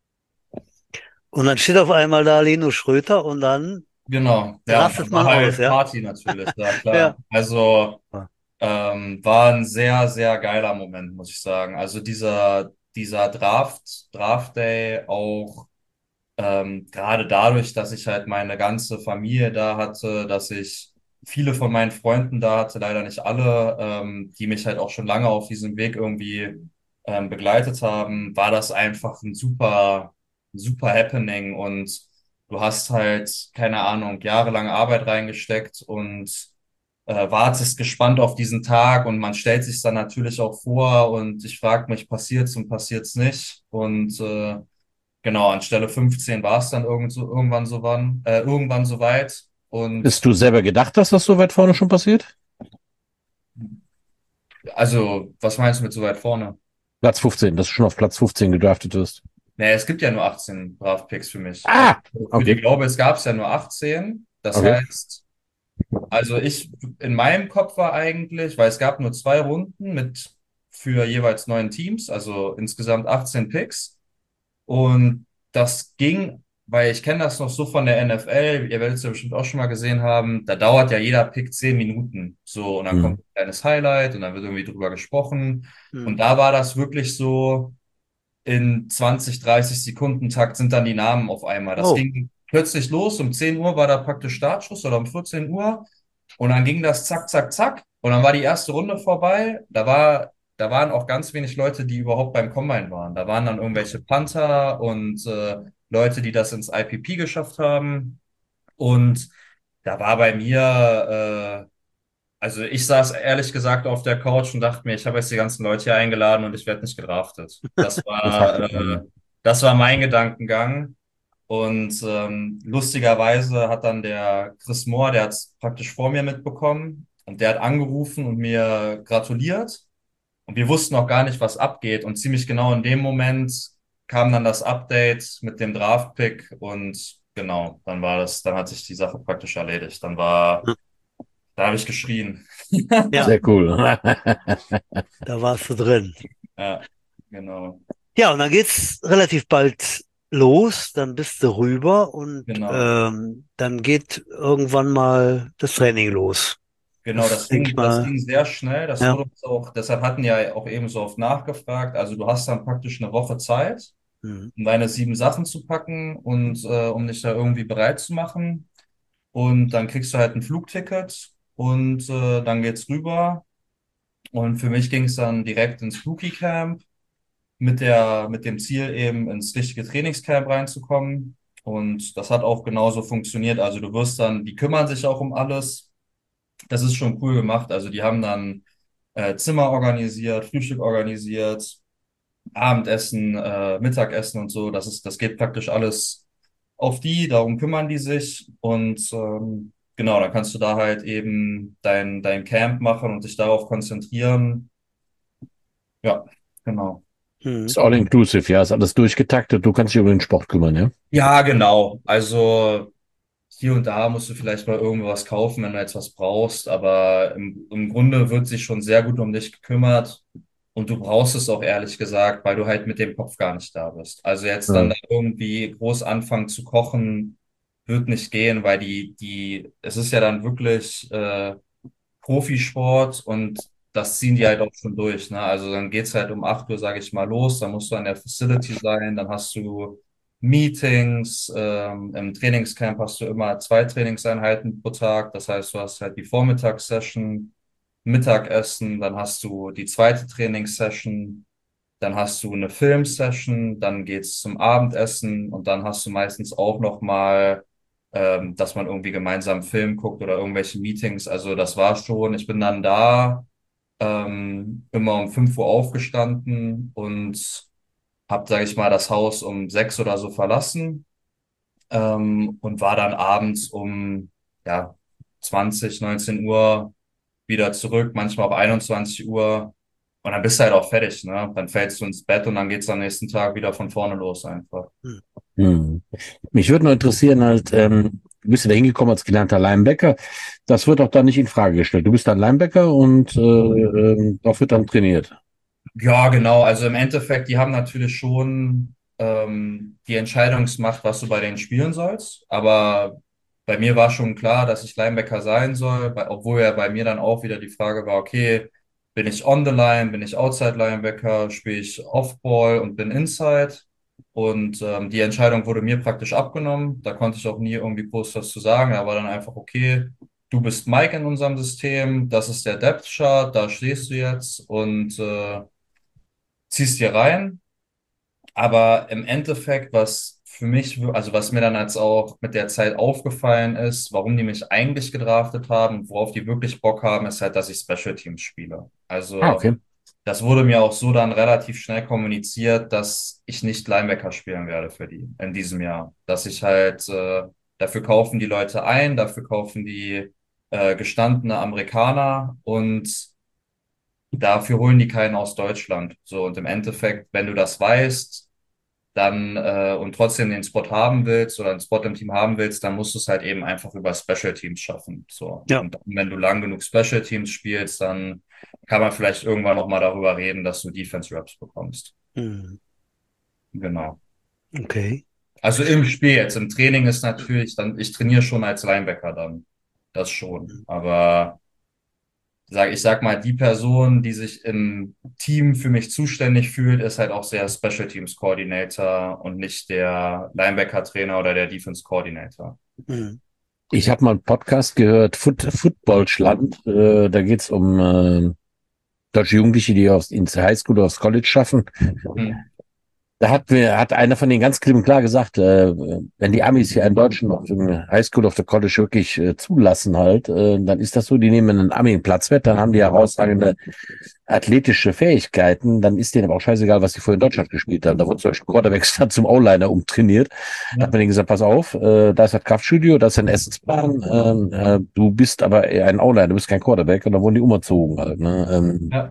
Und dann steht auf einmal da Lino Schröter und dann Genau, ja, und rastet dann war man aus, halt ja? Party natürlich, ja klar. Ja. Also ähm, war ein sehr, sehr geiler Moment, muss ich sagen. Also dieser, dieser Draft, Draft Day auch. Ähm, gerade dadurch, dass ich halt meine ganze Familie da hatte, dass ich viele von meinen Freunden da hatte, leider nicht alle, ähm, die mich halt auch schon lange auf diesem Weg irgendwie ähm, begleitet haben, war das einfach ein super, super Happening und du hast halt, keine Ahnung, jahrelange Arbeit reingesteckt und äh, wartest gespannt auf diesen Tag und man stellt sich dann natürlich auch vor und ich frage mich, passiert's und passiert's nicht und äh, genau, an Stelle fünfzehn war es dann irgend so, irgendwann so wann, äh, irgendwann soweit. Und Hättest du selber gedacht, dass das so weit vorne schon passiert? also, was meinst du mit so weit vorne? Platz fünfzehn, dass du schon auf Platz fünfzehn gedraftet wirst. Nee, es gibt ja nur achtzehn Draft-Picks für mich. Also Ah, für die okay, Glaube es gab es ja nur achtzehn. Das okay. heißt, also ich, in meinem Kopf war eigentlich, weil es gab nur zwei Runden mit für jeweils neun Teams, also insgesamt achtzehn Picks. Und das ging, weil ich kenne das noch so von der N F L, ihr werdet es ja bestimmt auch schon mal gesehen haben, da dauert ja jeder Pick zehn Minuten. So, und dann Hm. kommt ein kleines Highlight und dann wird irgendwie drüber gesprochen. Und Hm. da war das wirklich so, in zwanzig, dreißig Sekunden Takt sind dann die Namen auf einmal. Das Oh, ging plötzlich los, um zehn Uhr war da praktisch Startschuss oder um vierzehn Uhr. Und dann ging das zack, zack, zack. Und dann war die erste Runde vorbei. Da war, da waren auch ganz wenig Leute, die überhaupt beim Combine waren. Da waren dann irgendwelche Panther und äh, Leute, die das ins I P P geschafft haben. Und da war bei mir, äh, also ich saß ehrlich gesagt auf der Couch und dachte mir, ich habe jetzt die ganzen Leute hier eingeladen und ich werde nicht gedraftet. Das Fuck. war, äh, Hm. das war mein Gedankengang. Und ähm, lustigerweise hat dann der Chris Moore, der hat es praktisch vor mir mitbekommen und der hat angerufen und mir gratuliert. Und wir wussten auch gar nicht, was abgeht. Und ziemlich genau in dem Moment kam dann das Update mit dem Draft-Pick und genau, dann war das, dann hat sich die Sache praktisch erledigt. Dann war, da habe ich geschrien. Ja, Sehr cool. da warst du drin. Ja, genau, Ja, und dann geht's relativ bald los, dann bist du rüber und genau. ähm, dann geht irgendwann mal das Training los. Genau, Das das denke ich ging, das mal, ging sehr schnell. Das ja. wurde uns auch, deshalb hatten ja auch eben so oft nachgefragt. Also du hast dann praktisch eine Woche Zeit, Hm. um deine sieben Sachen zu packen und äh, um dich da irgendwie bereit zu machen. Und dann kriegst du halt ein Flugticket und äh, dann geht's rüber. Und für mich ging es dann direkt ins Rookie Camp mit der, mit dem Ziel eben ins richtige Trainingscamp reinzukommen. Und das hat auch genauso funktioniert. Also du wirst dann, die kümmern sich auch um alles. Das ist schon cool gemacht. Also die haben dann äh, Zimmer organisiert, Frühstück organisiert, Abendessen, äh, Mittagessen und so. Das ist, das geht praktisch alles auf die, darum kümmern die sich. Und ähm, genau, dann kannst du da halt eben dein, dein Camp machen und dich darauf konzentrieren. Ja, genau. Hm. Ist all inclusive, ja, ist alles durchgetaktet. Du kannst dich um den Sport kümmern, ja? Ja, genau. Also hier und da musst du vielleicht mal irgendwas kaufen, wenn du jetzt was brauchst, aber im, im Grunde wird sich schon sehr gut um dich gekümmert und du brauchst es auch ehrlich gesagt, weil du halt mit dem Kopf gar nicht da bist. Also jetzt dann Ja. da irgendwie groß anfangen zu kochen, wird nicht gehen, weil die, die, es ist ja dann wirklich äh, Profisport und das ziehen die halt auch schon durch, ne? Also dann geht's halt um acht Uhr, sage ich mal, los, dann musst du an der Facility sein, dann hast du Meetings, ähm, im Trainingscamp hast du immer zwei Trainingseinheiten pro Tag, das heißt, du hast halt die Vormittagssession, Mittagessen, dann hast du die zweite Trainingssession, dann hast du eine Filmsession, dann geht's zum Abendessen und dann hast du meistens auch noch mal, ähm, dass man irgendwie gemeinsam einen Film guckt oder irgendwelche Meetings. Also das war schon. Ich bin dann da ähm, immer um fünf Uhr aufgestanden und habe, sage ich mal, das Haus um sechs oder so verlassen ähm, und war dann abends um ja zwanzig, neunzehn Uhr wieder zurück, manchmal auch einundzwanzig Uhr. Und dann bist du halt auch fertig, ne? Dann fällst du ins Bett und dann geht's am nächsten Tag wieder von vorne los einfach. Hm. Hm. Mich würde nur interessieren, halt, ähm, du bist ja da hingekommen als gelernter Linebacker. Das wird doch dann nicht in Frage gestellt. Du bist dann Linebacker und äh, ähm, dort wird dann trainiert. Ja, genau. Also im Endeffekt, die haben natürlich schon ähm, die Entscheidungsmacht, was du bei denen spielen sollst. Aber bei mir war schon klar, dass ich Linebacker sein soll, bei, obwohl ja bei mir dann auch wieder die Frage war, okay, bin ich on the line, bin ich outside Linebacker, spiele ich Off-Ball und bin inside. Und ähm, die Entscheidung wurde mir praktisch abgenommen. Da konnte ich auch nie irgendwie groß was zu sagen. Da war dann einfach, okay, du bist Mike in unserem System, das ist der Depth Chart, da stehst du jetzt und äh, ziehst dir rein. Aber im Endeffekt, was für mich, wir- also was mir dann als auch mit der Zeit aufgefallen ist, warum die mich eigentlich gedraftet haben, worauf die wirklich Bock haben, ist halt, dass ich Special Teams spiele. Ah, Also okay. das wurde mir auch so dann relativ schnell kommuniziert, dass ich nicht Linebacker spielen werde für die in diesem Jahr. Dass ich halt, äh, dafür kaufen die Leute ein, dafür kaufen die äh, gestandene Amerikaner und dafür holen die keinen aus Deutschland. So, und im Endeffekt, wenn du das weißt, dann äh, und trotzdem den Spot haben willst oder einen Spot im Team haben willst, dann musst du es halt eben einfach über Special Teams schaffen. So. Ja. Und dann, wenn du lang genug Special Teams spielst, dann kann man vielleicht irgendwann noch mal darüber reden, dass du Defense Reps bekommst. Hm. Genau. Okay. Also im Spiel jetzt, im Training ist natürlich dann, ich trainiere schon als Linebacker dann. Das schon. Aber sag, ich sag mal, die Person, die sich im Team für mich zuständig fühlt, ist halt auch sehr Special Teams Coordinator und nicht der Linebacker Trainer oder der Defense Coordinator. Hm. Ich habe mal einen Podcast gehört, Foot, Footballschland. Äh, da geht's um äh, deutsche Jugendliche, die aufs, ins Highschool oder aufs College schaffen. Hm. Da hat mir, hat einer von denen ganz klipp und klar gesagt, äh, wenn die Amis hier in Deutschland auf dem Highschool, auf der College wirklich äh, zulassen halt, äh, dann ist das so, die nehmen einen Ami einen Platz weg, dann haben die herausragende athletische Fähigkeiten, dann ist denen aber auch scheißegal, was die vorher in Deutschland gespielt haben. Da wurde zum Beispiel Quarterbacks dann zum O-Liner umtrainiert. Da hat Ja. man denen gesagt, pass auf, äh, da ist das Kraftstudio, da ist ein Essensplan, ähm, äh, du bist aber eher ein O-Liner, du bist kein Quarterback und dann wurden die umgezogen halt. Ne? Ähm, Ja.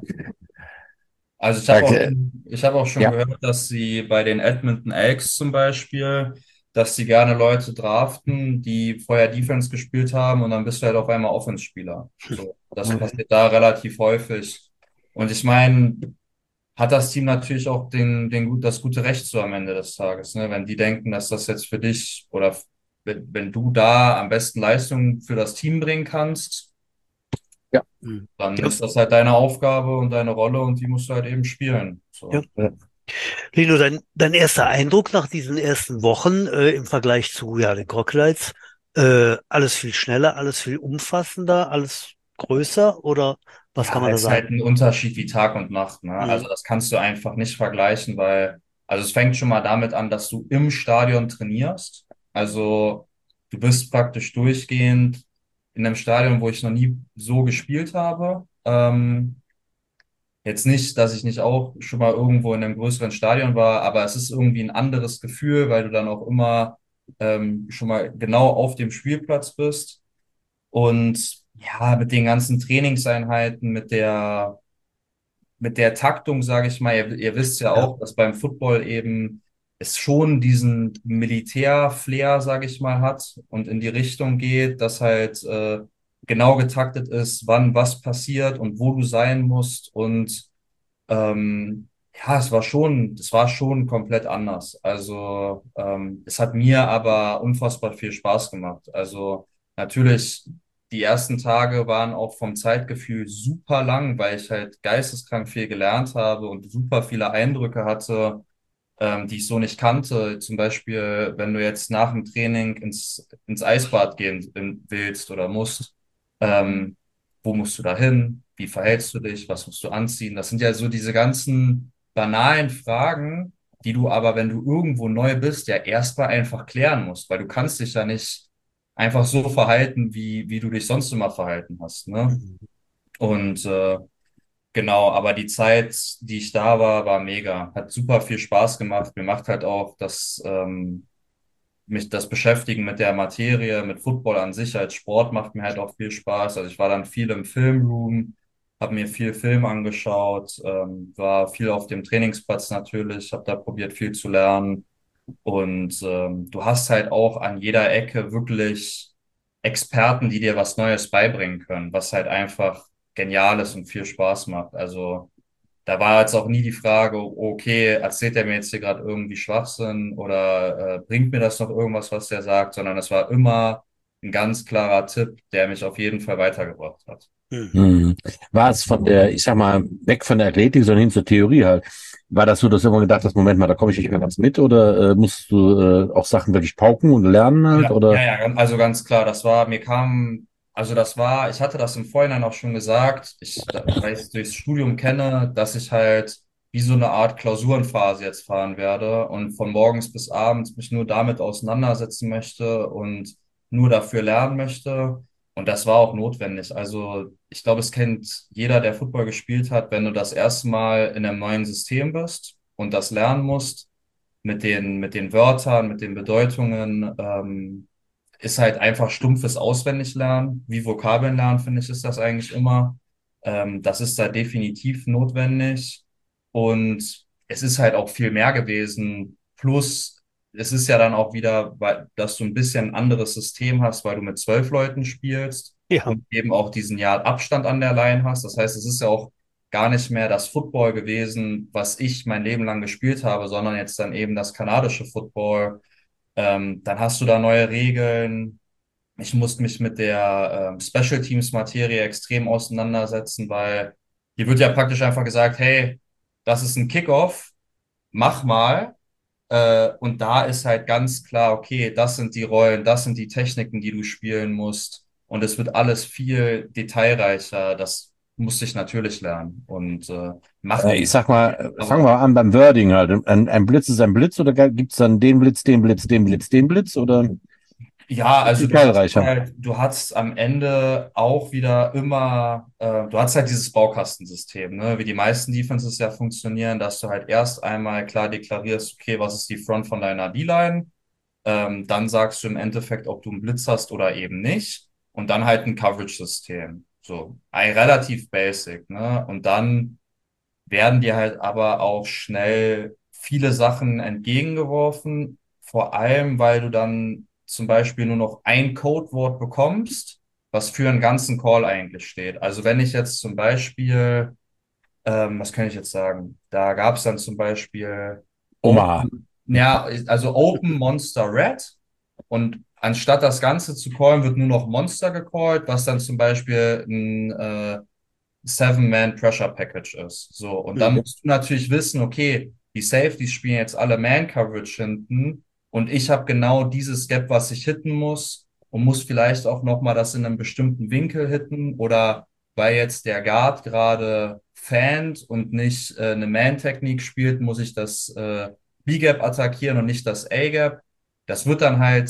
Also ich habe sagt, auch, äh, ich habe auch schon ja, gehört, dass sie bei den Edmonton Elks zum Beispiel, dass sie gerne Leute draften, die vorher Defense gespielt haben und dann bist du halt auf einmal Offense-Spieler. So, das Mhm. passiert da relativ häufig. Und ich meine, hat das Team natürlich auch den, den, gut- das gute Recht so am Ende des Tages, ne? Wenn die denken, dass das jetzt für dich oder f- wenn, wenn du da am besten Leistungen für das Team bringen kannst, Ja. Mhm. dann Ja, ist das halt deine Aufgabe und deine Rolle und die musst du halt eben spielen. ja. So. Ja. Lino, dein, dein erster Eindruck nach diesen ersten Wochen äh, im Vergleich zu ja, den Crocklights, äh, alles viel schneller, alles viel umfassender, alles größer oder was kann Ja, man da es ist halt sagen? ein Unterschied wie Tag und Nacht, ne? Also Mhm. das kannst du einfach nicht vergleichen, weil, also es fängt schon mal damit an, dass du im Stadion trainierst. Also du bist praktisch durchgehend in einem Stadion, wo ich noch nie so gespielt habe. Ähm, Jetzt nicht, dass ich nicht auch schon mal irgendwo in einem größeren Stadion war, aber es ist irgendwie ein anderes Gefühl, weil du dann auch immer ähm, schon mal genau auf dem Spielplatz bist. Und ja, mit den ganzen Trainingseinheiten, mit der mit der Taktung, sage ich mal, ihr, ihr wisst ja Ja. auch, dass beim Football eben es schon diesen Militär-Flair, sage ich mal, hat und in die Richtung geht, dass halt äh, genau getaktet ist, wann was passiert und wo du sein musst. Und ähm, ja, es war schon, es war schon komplett anders. Also ähm, es hat mir aber unfassbar viel Spaß gemacht. Also natürlich, die ersten Tage waren auch vom Zeitgefühl super lang, weil ich halt geisteskrank viel gelernt habe und super viele Eindrücke hatte, ähm, die ich so nicht kannte. Zum Beispiel, wenn du jetzt nach dem Training ins, ins Eisbad gehen in- willst oder musst, ähm, wo musst du da hin? Wie verhältst du dich? Was musst du anziehen? Das sind ja so diese ganzen banalen Fragen, die du aber, wenn du irgendwo neu bist, ja erstmal einfach klären musst, weil du kannst dich ja nicht einfach so verhalten, wie, wie du dich sonst immer verhalten hast, ne? Mhm. Und äh, genau, aber die Zeit, die ich da war, war mega. Hat super viel Spaß gemacht. Mir macht halt auch das, ähm, mich das Beschäftigen mit der Materie, mit Football an sich als Sport macht mir halt auch viel Spaß. Also ich war dann viel im Filmroom, habe mir viel Film angeschaut, ähm, war viel auf dem Trainingsplatz natürlich, habe da probiert viel zu lernen. Und ähm, du hast halt auch an jeder Ecke wirklich Experten, die dir was Neues beibringen können, was halt einfach genial ist und viel Spaß macht. Also da war jetzt auch nie die Frage, okay, erzählt er mir jetzt hier gerade irgendwie Schwachsinn oder äh, bringt mir das noch irgendwas, was der sagt, sondern es war immer ein ganz klarer Tipp, der mich auf jeden Fall weitergebracht hat. Mhm. Mhm. War es von der, ich sag mal, weg von der Athletik, sondern hin zur Theorie halt. War das so, dass du immer gedacht hast, Moment mal, da komme ich nicht mehr ganz mit, oder äh, musstest du äh, auch Sachen wirklich pauken und lernen halt, Ja, ja, oder? ja, ganz- also ganz klar, das war, mir kam, also das war, ich hatte das im Vorhinein auch schon gesagt, ich, da- weil ich es durchs Studium kenne, dass ich halt wie so eine Art Klausurenphase jetzt fahren werde und von morgens bis abends mich nur damit auseinandersetzen möchte und nur dafür lernen möchte. Und das war auch notwendig. Also ich glaube, es kennt jeder, der Football gespielt hat, wenn du das erste Mal in einem neuen System bist und das lernen musst mit den, mit den Wörtern, mit den Bedeutungen, ähm, ist halt einfach stumpfes Auswendiglernen. Wie Vokabeln lernen, finde ich, ist das eigentlich immer. Ähm, das ist da definitiv notwendig. Und es ist halt auch viel mehr gewesen. Plus, es ist ja dann auch wieder, weil, dass du ein bisschen ein anderes System hast, weil du mit zwölf Leuten spielst Ja. und eben auch diesen Jahr Abstand an der Line hast. Das heißt, es ist ja auch gar nicht mehr das Football gewesen, was ich mein Leben lang gespielt habe, sondern jetzt dann eben das kanadische Football. Ähm, dann hast du da neue Regeln. Ich musste mich mit der ähm, Special Teams Materie extrem auseinandersetzen, weil hier wird ja praktisch einfach gesagt, hey, das ist ein Kickoff, mach mal. Äh, und da ist halt ganz klar, okay, das sind die Rollen, das sind die Techniken, die du spielen musst. Und es wird alles viel detailreicher. Das musste ich natürlich lernen und äh, macht Äh, mir. ich sag mal, äh, fangen Aber wir an beim Wording halt. Ein, ein Blitz ist ein Blitz, oder gibt's dann den Blitz, den Blitz, den Blitz, den Blitz, oder ja, also du hast detailreicher? halt, du hast am Ende auch wieder immer, äh, du hast halt dieses Baukastensystem, ne? Wie die meisten Defenses ja funktionieren, dass du halt erst einmal klar deklarierst, okay, was ist die Front von deiner D-Line? Ähm, dann sagst du im Endeffekt, ob du einen Blitz hast oder eben nicht. Und dann halt ein Coverage-System. So, ein relativ basic, ne? Und dann werden dir halt aber auch schnell viele Sachen entgegengeworfen, vor allem, weil du dann zum Beispiel nur noch ein Codewort bekommst, was für einen ganzen Call eigentlich steht. Also wenn ich jetzt zum Beispiel, ähm, was kann ich jetzt sagen? Da gab es dann zum Beispiel Omaha. Open, ja, also Open Monster Red und anstatt das Ganze zu callen, wird nur noch Monster gecallt, was dann zum Beispiel ein äh, Seven-Man-Pressure-Package ist. So, und dann Mhm. musst du natürlich wissen, okay, die Safeties spielen jetzt alle Man-Coverage hinten und ich habe genau dieses Gap, was ich hitten muss und muss vielleicht auch nochmal das in einem bestimmten Winkel hitten oder weil jetzt der Guard gerade fanned und nicht äh, eine Man-Technik spielt, muss ich das äh, B-Gap attackieren und nicht das A-Gap. Das wird dann halt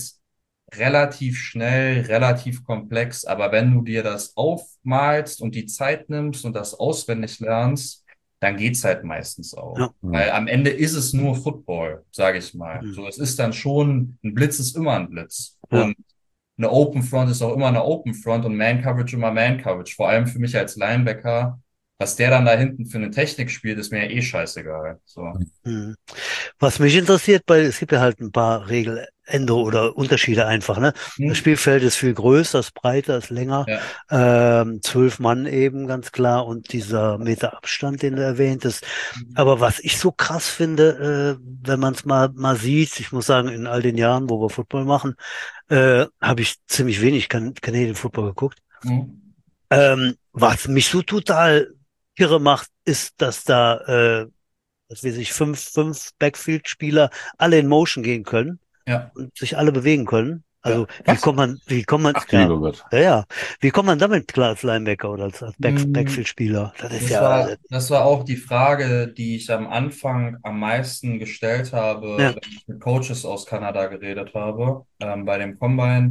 relativ schnell, relativ komplex, aber wenn du dir das aufmalst und die Zeit nimmst und das auswendig lernst, dann geht's halt meistens auch. Ja. Hm. Weil am Ende ist es nur Football, sage ich mal. Mhm. So, es ist dann schon, ein Blitz ist immer ein Blitz. Ja. Und eine Open Front ist auch immer eine Open Front und Man Coverage immer Man Coverage. Vor allem für mich als Linebacker. Was der dann da hinten für eine Technik spielt, ist mir ja eh scheißegal. So. Mhm. Was mich interessiert, weil es gibt ja halt ein paar Regeländerungen oder Unterschiede einfach, ne? Das Hm? Spielfeld ist viel größer, ist breiter, ist länger, Ja. ähm, zwölf Mann eben, ganz klar, und dieser Meter Abstand, den du erwähnt hast. Aber was ich so krass finde, äh, wenn man es mal, mal sieht, ich muss sagen, in all den Jahren, wo wir Football machen, äh, habe ich ziemlich wenig Can Canadian Football geguckt. Hm? Ähm, was mich so total irre macht, ist, dass da äh, dass wir sich fünf, fünf Backfield-Spieler alle in Motion gehen können Ja. und sich alle bewegen können. Also Ja. wie Was? kommt man, wie kommt man, Ach du ja, lieber Gott. ja, ja, wie kommt man damit klar als Linebacker oder als, als Back, Hm. Backfield-Spieler? Das ist Das ja, äh, war, das war auch die Frage, die ich am Anfang am meisten gestellt habe, ja, wenn ich mit Coaches aus Kanada geredet habe, ähm, bei dem Combine.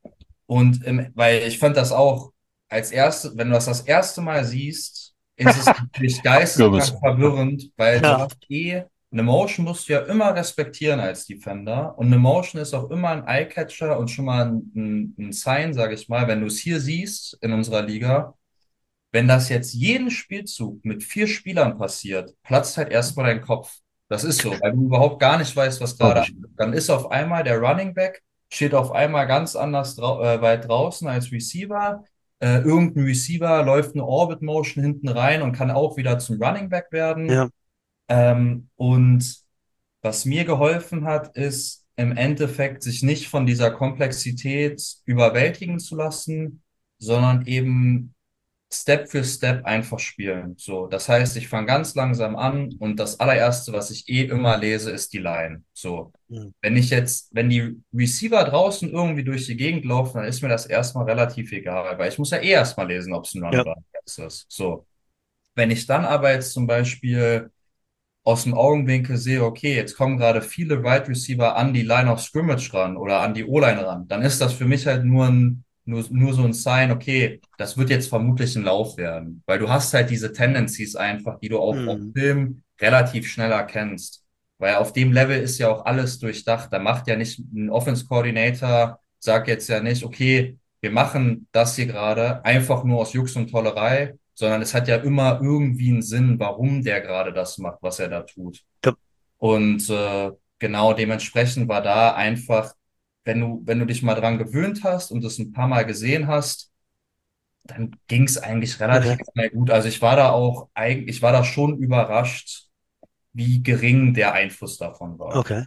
Und im, weil ich fand das auch als erste, wenn du das das erste Mal siehst, ist es natürlich Kürbis. geisteskrank verwirrend, weil du ja, hast eh, eine Motion musst du ja immer respektieren als Defender. Und eine Motion ist auch immer ein Eye-Catcher und schon mal ein, ein, ein Sign, sage ich mal, wenn du es hier siehst in unserer Liga. Wenn das jetzt jeden Spielzug mit vier Spielern passiert, platzt halt erstmal dein Kopf. Das ist so, weil du überhaupt gar nicht weißt, was Glaub gerade ich. abgeht. Dann ist auf einmal der Running Back, steht auf einmal ganz anders drau äh, weit draußen als Receiver. Äh, irgendein Receiver läuft eine Orbit Motion hinten rein und kann auch wieder zum Running Back werden. ja, Ähm, und was mir geholfen hat, ist im Endeffekt, sich nicht von dieser Komplexität überwältigen zu lassen, sondern eben Step für Step einfach spielen. So, das heißt, ich fange ganz langsam an und das allererste, was ich eh immer lese, ist die Line. So, hm, wenn ich jetzt, wenn die Receiver draußen irgendwie durch die Gegend laufen, dann ist mir das erstmal relativ egal, weil ich muss ja eh erstmal lesen, ob es ein Run ja, oder ein Pass ist. So, wenn ich dann aber jetzt zum Beispiel aus dem Augenwinkel sehe, okay, jetzt kommen gerade viele Wide Receiver an die Line of Scrimmage ran oder an die O-Line ran, dann ist das für mich halt nur ein, nur, nur so ein Sign, okay, das wird jetzt vermutlich ein Lauf werden, weil du hast halt diese Tendencies einfach, die du auch auf hm, Film relativ schnell erkennst. Weil auf dem Level ist ja auch alles durchdacht. Da macht ja nicht ein Offense Coordinator, sagt jetzt ja nicht, okay, wir machen das hier gerade einfach nur aus Jux und Tollerei, sondern es hat ja immer irgendwie einen Sinn, warum der gerade das macht, was er da tut. ja, Und äh, genau dementsprechend war da einfach, wenn du, wenn du dich mal dran gewöhnt hast und es ein paar Mal gesehen hast, dann ging es eigentlich okay, relativ schnell gut. Also ich war da auch eigentlich, ich war da schon überrascht, wie gering der Einfluss davon war. okay.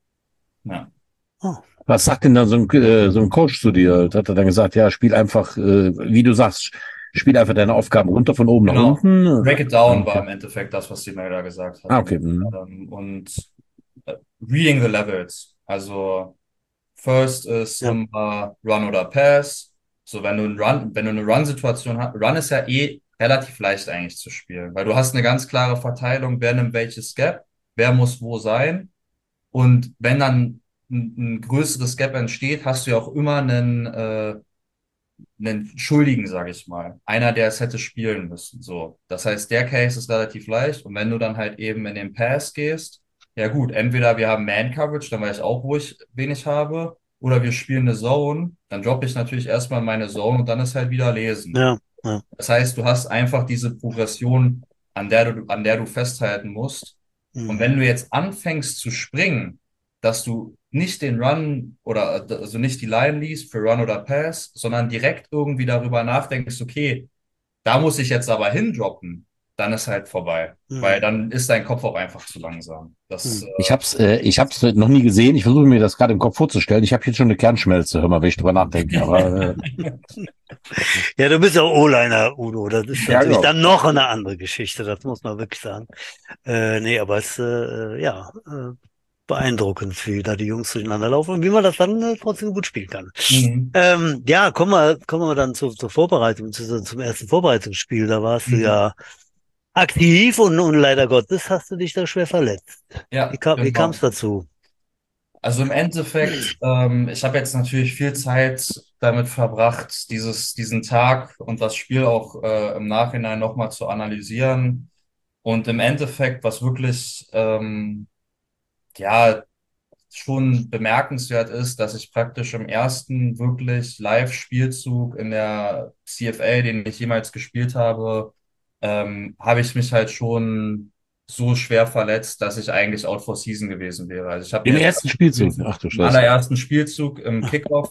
Ja. Oh, Was sagt denn dann so ein, äh, so ein Coach zu dir? Hat er dann gesagt, ja, spiel einfach, äh, wie du sagst, spiel einfach deine Aufgaben runter von oben nach Genau. unten? Break it Ah, down war okay. im Endeffekt das, was die mir da gesagt Ah, hatten. okay. Mhm. Ähm, und äh, reading the levels. Also First ist ja, immer Run oder Pass. So, wenn du ein Run, wenn du eine Run-Situation hast, Run ist ja eh relativ leicht eigentlich zu spielen, weil du hast eine ganz klare Verteilung, wer nimmt welches Gap, wer muss wo sein. Und wenn dann ein, ein größeres Gap entsteht, hast du ja auch immer einen, äh, einen Schuldigen, sage ich mal. Einer, der es hätte spielen müssen. So. Das heißt, der Case ist relativ leicht. Und wenn du dann halt eben in den Pass gehst, ja gut, entweder wir haben Man-Coverage, dann weiß ich auch, wo ich wenig habe, oder wir spielen eine Zone, dann droppe ich natürlich erstmal meine Zone und dann ist halt wieder lesen. ja, ja, Das heißt, du hast einfach diese Progression, an der du, an der du festhalten musst. Und hm, wenn du jetzt anfängst zu springen, dass du nicht den Run oder also nicht die Line liest für Run oder Pass, sondern direkt irgendwie darüber nachdenkst, okay, da muss ich jetzt aber hindroppen, dann ist halt vorbei. Weil Hm, dann ist dein Kopf auch einfach zu langsam. Das, hm. Ich hab's, äh, ich hab's noch nie gesehen. Ich versuche mir das gerade im Kopf vorzustellen. Ich habe jetzt schon eine Kernschmelze, hör mal, wenn ich drüber nachdenke. Aber äh, Ja, du bist ja O-Liner, Udo. Das ist ja, natürlich genau. dann noch eine andere Geschichte. Das muss man wirklich sagen. Äh, nee, aber es, äh, ja, äh, beeindruckend, wie da die Jungs durcheinander laufen und wie man das dann äh, trotzdem gut spielen kann. Mhm. Ähm, ja, kommen wir, kommen wir dann zu, zur Vorbereitung, zu, zum ersten Vorbereitungsspiel. Da warst du Mhm. ja aktiv und, und leider Gottes hast du dich da schwer verletzt. Wie Ja, kam, wie kam es genau. dazu? Also im Endeffekt, ähm, ich habe jetzt natürlich viel Zeit damit verbracht, dieses, diesen Tag und das Spiel auch äh, im Nachhinein nochmal zu analysieren. Und im Endeffekt, was wirklich ähm, ja schon bemerkenswert ist, dass ich praktisch im ersten wirklich Live-Spielzug in der C F L, den ich jemals gespielt habe, ähm, habe ich mich halt schon so schwer verletzt, dass ich eigentlich out for season gewesen wäre. Also ich habe Im mir ersten Spielzug. Ach du im Scheiße. allerersten Spielzug im Kickoff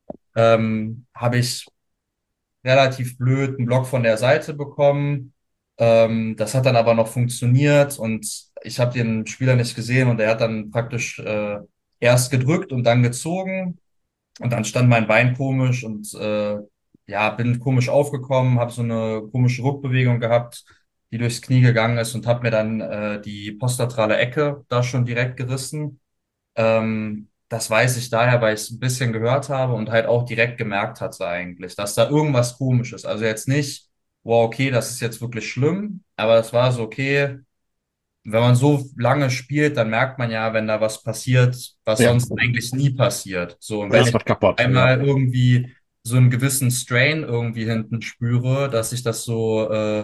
ähm, habe ich relativ blöd einen Block von der Seite bekommen. Ähm, das hat dann aber noch funktioniert und ich habe den Spieler nicht gesehen und er hat dann praktisch äh, erst gedrückt und dann gezogen und dann stand mein Bein komisch und äh, ja, bin komisch aufgekommen, habe so eine komische Ruckbewegung gehabt, die durchs Knie gegangen ist und habe mir dann äh, die postlaterale Ecke da schon direkt gerissen. Ähm, das weiß ich daher, weil ich es ein bisschen gehört habe und halt auch direkt gemerkt hatte eigentlich, dass da irgendwas komisch ist. Also jetzt nicht, wow, okay, das ist jetzt wirklich schlimm, aber es war so, okay, wenn man so lange spielt, dann merkt man ja, wenn da was passiert, was Ja, sonst eigentlich nie passiert. So, und da wenn ist ich was kaputt. Ja. einmal irgendwie so einen gewissen Strain irgendwie hinten spüre, dass sich das so, äh,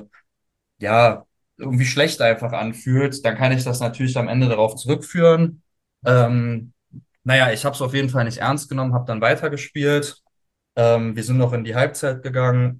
ja, irgendwie schlecht einfach anfühlt, dann kann ich das natürlich am Ende darauf zurückführen. Ähm, naja, ich habe es auf jeden Fall nicht ernst genommen, habe dann weitergespielt. Ähm, wir sind noch in die Halbzeit gegangen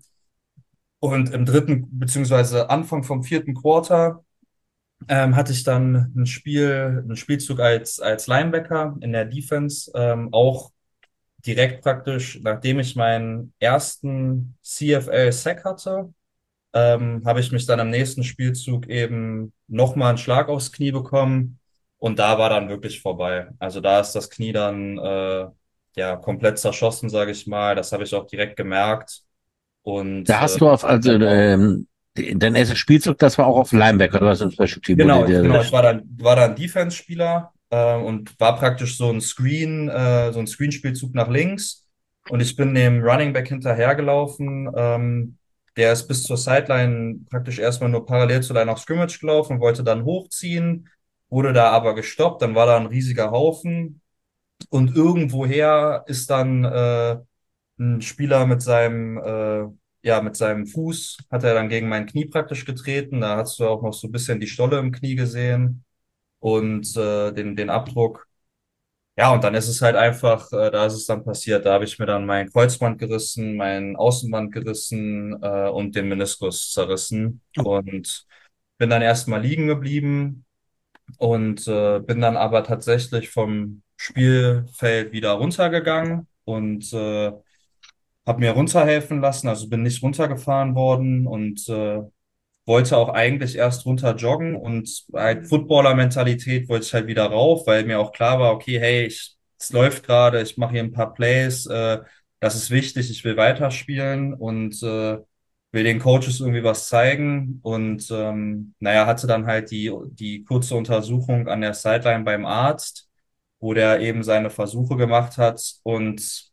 und im dritten beziehungsweise Anfang vom vierten Quarter ähm, hatte ich dann ein Spiel, einen Spielzug als, als Linebacker in der Defense, ähm, auch direkt praktisch, nachdem ich meinen ersten C F L-Sack hatte, ähm, habe ich mich dann am nächsten Spielzug eben nochmal einen Schlag aufs Knie bekommen und da war dann wirklich vorbei. Also da ist das Knie dann äh, ja komplett zerschossen, sage ich mal. Das habe ich auch direkt gemerkt und Da äh, hast du auf, also, halt auch ähm, dein erstes Spielzug, das war auch auf Linebacker, du hast ein Special Team, wo die, genau, ich, der, genau, ich war dann war dann Defense-Spieler äh, und war praktisch so ein Screen, äh, so ein Screenspielzug nach links und ich bin dem Running Back hinterhergelaufen. Ähm, der ist bis zur Sideline praktisch erstmal nur parallel zur Line of Scrimmage gelaufen, wollte dann hochziehen, wurde da aber gestoppt, dann war da ein riesiger Haufen und irgendwoher ist dann äh, ein Spieler mit seinem, äh, ja, mit seinem Fuß hat er dann gegen mein Knie praktisch getreten. Da hast du auch noch so ein bisschen die Stolle im Knie gesehen und äh, den, den Abdruck. Ja, und dann ist es halt einfach, äh, da ist es dann passiert. Da habe ich mir dann mein Kreuzband gerissen, mein Außenband gerissen äh, und den Meniskus zerrissen und bin dann erstmal liegen geblieben und äh, bin dann aber tatsächlich vom Spielfeld wieder runtergegangen und äh, habe mir runterhelfen lassen, also bin nicht runtergefahren worden und äh, wollte auch eigentlich erst runter joggen und halt Footballer-Mentalität wollte ich halt wieder rauf, weil mir auch klar war, okay, hey, ich, es läuft gerade, ich mache hier ein paar Plays, äh, das ist wichtig, ich will weiterspielen und äh, will den Coaches irgendwie was zeigen und ähm, naja, hatte dann halt die, die kurze Untersuchung an der Sideline beim Arzt, wo der eben seine Versuche gemacht hat und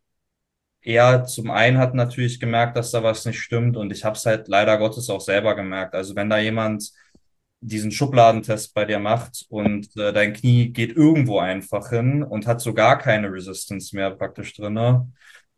er zum einen hat natürlich gemerkt, dass da was nicht stimmt und ich habe es halt leider Gottes auch selber gemerkt. Also wenn da jemand diesen Schubladentest bei dir macht und äh, dein Knie geht irgendwo einfach hin und hat so gar keine Resistance mehr praktisch drinne.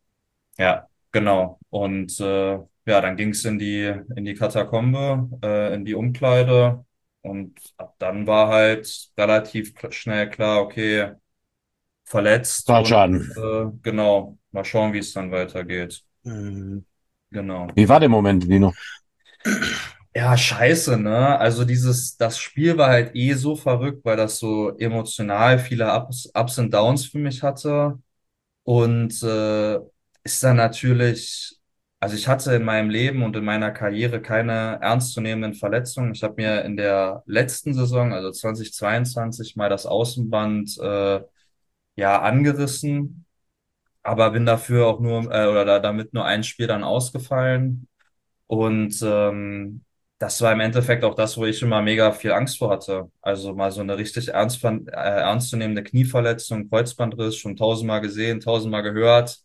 Ja, genau. Und äh, ja, dann ging es in die in die Katakombe, äh, in die Umkleide und ab dann war halt relativ kl- schnell klar, okay, verletzt und Schaden. äh, genau, mal schauen, wie es dann weitergeht. Hm. Genau. Wie war der Moment, Dino? Ja, scheiße, ne? Also dieses, das Spiel war halt eh so verrückt, weil das so emotional viele Ups, Ups und Downs für mich hatte. Und äh, ist dann natürlich, also ich hatte in meinem Leben und in meiner Karriere keine ernstzunehmenden Verletzungen. Ich habe mir in der letzten Saison, also zwanzig zweiundzwanzig, mal das Außenband äh, ja angerissen, aber bin dafür auch nur, äh, oder da, damit nur ein Spiel dann ausgefallen. Und ähm, das war im Endeffekt auch das, wo ich immer mega viel Angst vor hatte. Also mal so eine richtig ernst, äh, ernstzunehmende Knieverletzung, Kreuzbandriss, schon tausendmal gesehen, tausendmal gehört,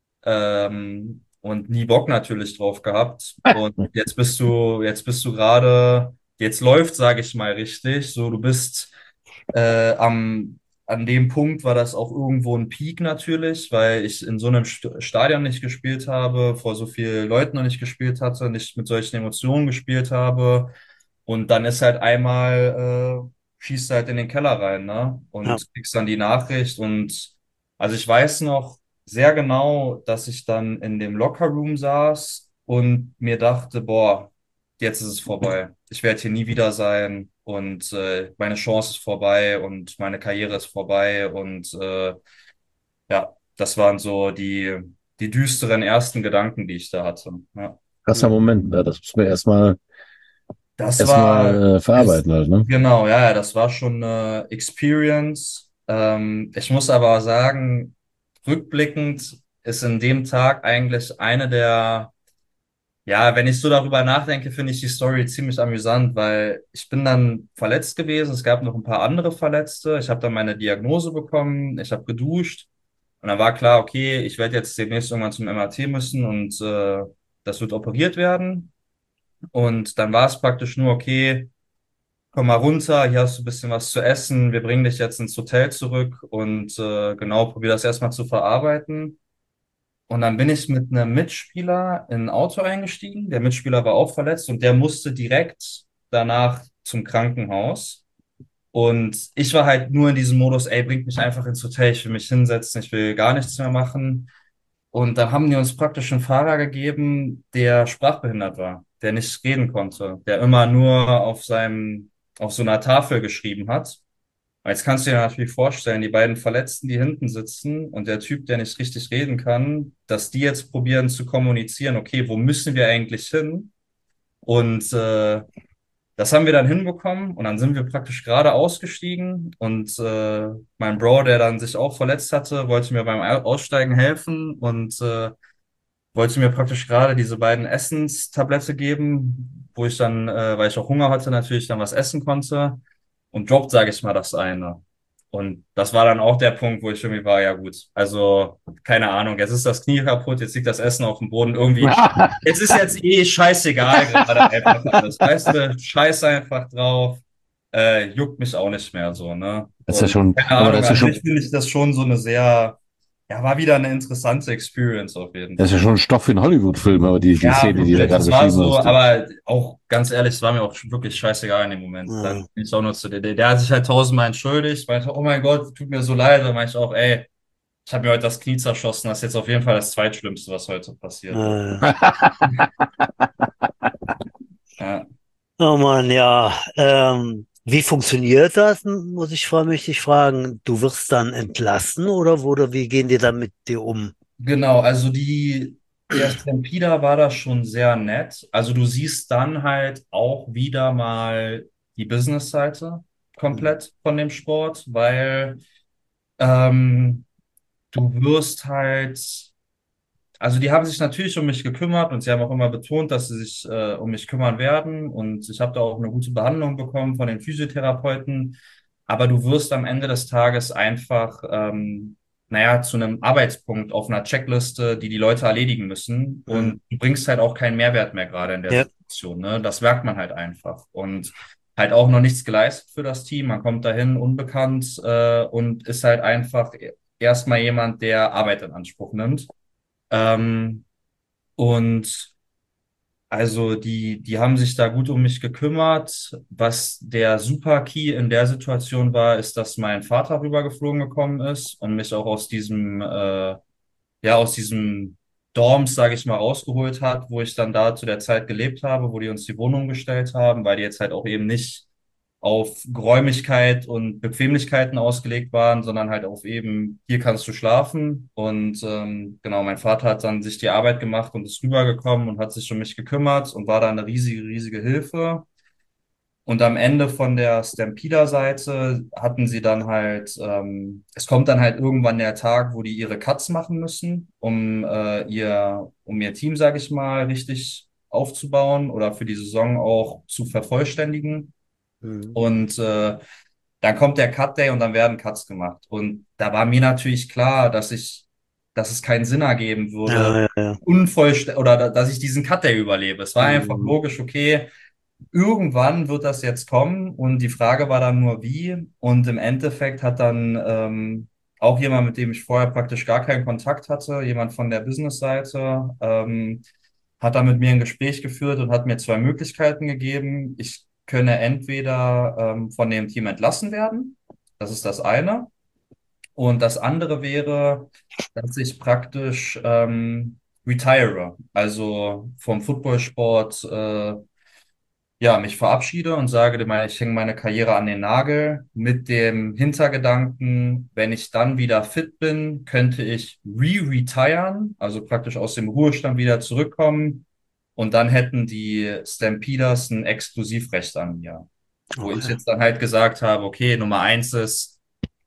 ähm, und nie Bock natürlich drauf gehabt. Und jetzt bist du, jetzt bist du gerade, jetzt läuft, sage ich mal richtig. So, du bist äh, am, an dem Punkt war das auch irgendwo ein Peak natürlich, weil ich in so einem St Stadion nicht gespielt habe, vor so vielen Leuten noch nicht gespielt hatte, nicht mit solchen Emotionen gespielt habe. Und dann ist halt einmal, äh, schießt halt in den Keller rein, ne? Ja, Und kriegst dann die Nachricht. Und also ich weiß noch sehr genau, dass ich dann in dem Lockerroom saß und mir dachte, boah, jetzt ist es vorbei. Ich werde hier nie wieder sein und äh, meine Chance ist vorbei und meine Karriere ist vorbei und äh, ja, das waren so die, die düsteren ersten Gedanken, die ich da hatte. Ja. Krasser hm, Moment, ne? Das muss man erstmal Das war, erstmal äh, ist, verarbeiten halt, ne? genau, ja, ja, das war schon eine Experience. Ähm, ich muss aber sagen, rückblickend ist in dem Tag eigentlich eine der, ja, wenn ich so darüber nachdenke, finde ich die Story ziemlich amüsant, weil ich bin dann verletzt gewesen. Es gab noch ein paar andere Verletzte. Ich habe dann meine Diagnose bekommen. Ich habe geduscht und dann war klar, okay, ich werde jetzt demnächst irgendwann zum M R T müssen und äh, das wird operiert werden. Und dann war es praktisch nur, okay, komm mal runter, hier hast du ein bisschen was zu essen. Wir bringen dich jetzt ins Hotel zurück und äh, genau, probier das erstmal zu verarbeiten. Und dann bin ich mit einem Mitspieler in ein Auto eingestiegen. Der Mitspieler war auch verletzt und der musste direkt danach zum Krankenhaus. Und ich war halt nur in diesem Modus, ey, bringt mich einfach ins Hotel, ich will mich hinsetzen, ich will gar nichts mehr machen. Und dann haben die uns praktisch einen Fahrer gegeben, der sprachbehindert war, der nicht reden konnte, der immer nur auf seinem, auf so einer Tafel geschrieben hat. Jetzt kannst du dir natürlich vorstellen, die beiden Verletzten, die hinten sitzen und der Typ, der nicht richtig reden kann, dass die jetzt probieren zu kommunizieren, okay, wo müssen wir eigentlich hin? Und äh, das haben wir dann hinbekommen und dann sind wir praktisch gerade ausgestiegen und äh, mein Bro, der dann sich auch verletzt hatte, wollte mir beim Au- Aussteigen helfen und äh, wollte mir praktisch gerade diese beiden Essenstablette geben, wo ich dann, äh, weil ich auch Hunger hatte, natürlich dann was essen konnte und droppt, sage ich mal, das eine. Und das war dann auch der Punkt, wo ich irgendwie war, ja gut, also keine Ahnung, jetzt ist das Knie kaputt, jetzt liegt das Essen auf dem Boden, irgendwie, jetzt ist jetzt eh scheißegal gerade einfach alles, weißt du, scheiß einfach drauf, äh, juckt mich auch nicht mehr so, ne? Das ist ja Und schon, keine aber das Ahnung, ist ja an sich schon, finde ich das schon so eine sehr, ja, war wieder eine interessante Experience auf jeden das ist ja Fall. schon Stoff für einen Hollywood-Film, aber die, die Ja, Szene, die du da wirklich. gerade Das war beschrieben so, hast. aber auch ganz ehrlich, es war mir auch wirklich scheißegal in dem Moment. Dann hm, bin ich auch nur zu dir. Der, der hat sich halt tausendmal entschuldigt, meinte, oh mein Gott, tut mir so leid. Dann meinte ich auch, ey, ich habe mir heute das Knie zerschossen. Das ist jetzt auf jeden Fall das Zweitschlimmste, was heute passiert ist. äh, Ja. oh Mann, ja. Ähm, wie funktioniert das, muss ich vor mich dich fragen. Du wirst dann entlassen oder, oder wie gehen die dann mit dir um? Genau, also die, der Stampeder war da schon sehr nett. Also du siehst dann halt auch wieder mal die Business-Seite Hm, komplett von dem Sport, weil ähm, du wirst halt, also die haben sich natürlich um mich gekümmert und sie haben auch immer betont, dass sie sich äh, um mich kümmern werden und ich habe da auch eine gute Behandlung bekommen von den Physiotherapeuten. Aber du wirst am Ende des Tages einfach, ähm, naja, zu einem Arbeitspunkt auf einer Checkliste, die die Leute erledigen müssen hm, und du bringst halt auch keinen Mehrwert mehr gerade in der ja, Situation, ne? Das merkt man halt einfach und halt auch noch nichts geleistet für das Team. Man kommt dahin unbekannt äh, und ist halt einfach erstmal jemand, der Arbeit in Anspruch nimmt. Ähm, und also die, die haben sich da gut um mich gekümmert. Was der Super Key in der Situation war, ist, dass mein Vater rübergeflogen gekommen ist und mich auch aus diesem, äh, ja, aus diesem Dorms, sage ich mal, rausgeholt hat, wo ich dann da zu der Zeit gelebt habe, wo die uns die Wohnung gestellt haben, weil die jetzt halt auch eben nicht auf Geräumigkeit und Bequemlichkeiten ausgelegt waren, sondern halt auf eben, hier kannst du schlafen. Und ähm, genau, mein Vater hat dann sich die Arbeit gemacht und ist rübergekommen und hat sich um mich gekümmert und war da eine riesige, riesige Hilfe. Und am Ende von der Stampeder-Seite hatten sie dann halt, ähm, es kommt dann halt irgendwann der Tag, wo die ihre Cuts machen müssen, um äh, ihr, um ihr Team, sage ich mal, richtig aufzubauen oder für die Saison auch zu vervollständigen. Mhm. Und äh, dann kommt der Cut Day und dann werden Cuts gemacht. Und da war mir natürlich klar, dass ich, dass es keinen Sinn ergeben würde, Ja, ja, ja. unvollständig oder da- dass ich diesen Cut Day überlebe. Es war einfach Mhm. logisch, okay, irgendwann wird das jetzt kommen und die Frage war dann nur wie. Und im Endeffekt hat dann ähm, auch jemand, mit dem ich vorher praktisch gar keinen Kontakt hatte, jemand von der Business-Seite, ähm, hat dann mit mir ein Gespräch geführt und hat mir zwei Möglichkeiten gegeben. Ich könne entweder ähm, von dem Team entlassen werden, das ist das eine. Und das andere wäre, dass ich praktisch ähm, retire, also vom Footballsport äh, ja, mich verabschiede und sage, ich hänge meine Karriere an den Nagel mit dem Hintergedanken, wenn ich dann wieder fit bin, könnte ich re-retiren, also praktisch aus dem Ruhestand wieder zurückkommen und dann hätten die Stampeders ein Exklusivrecht an mir. Wo ich Okay. jetzt dann halt gesagt habe, okay, Nummer eins ist,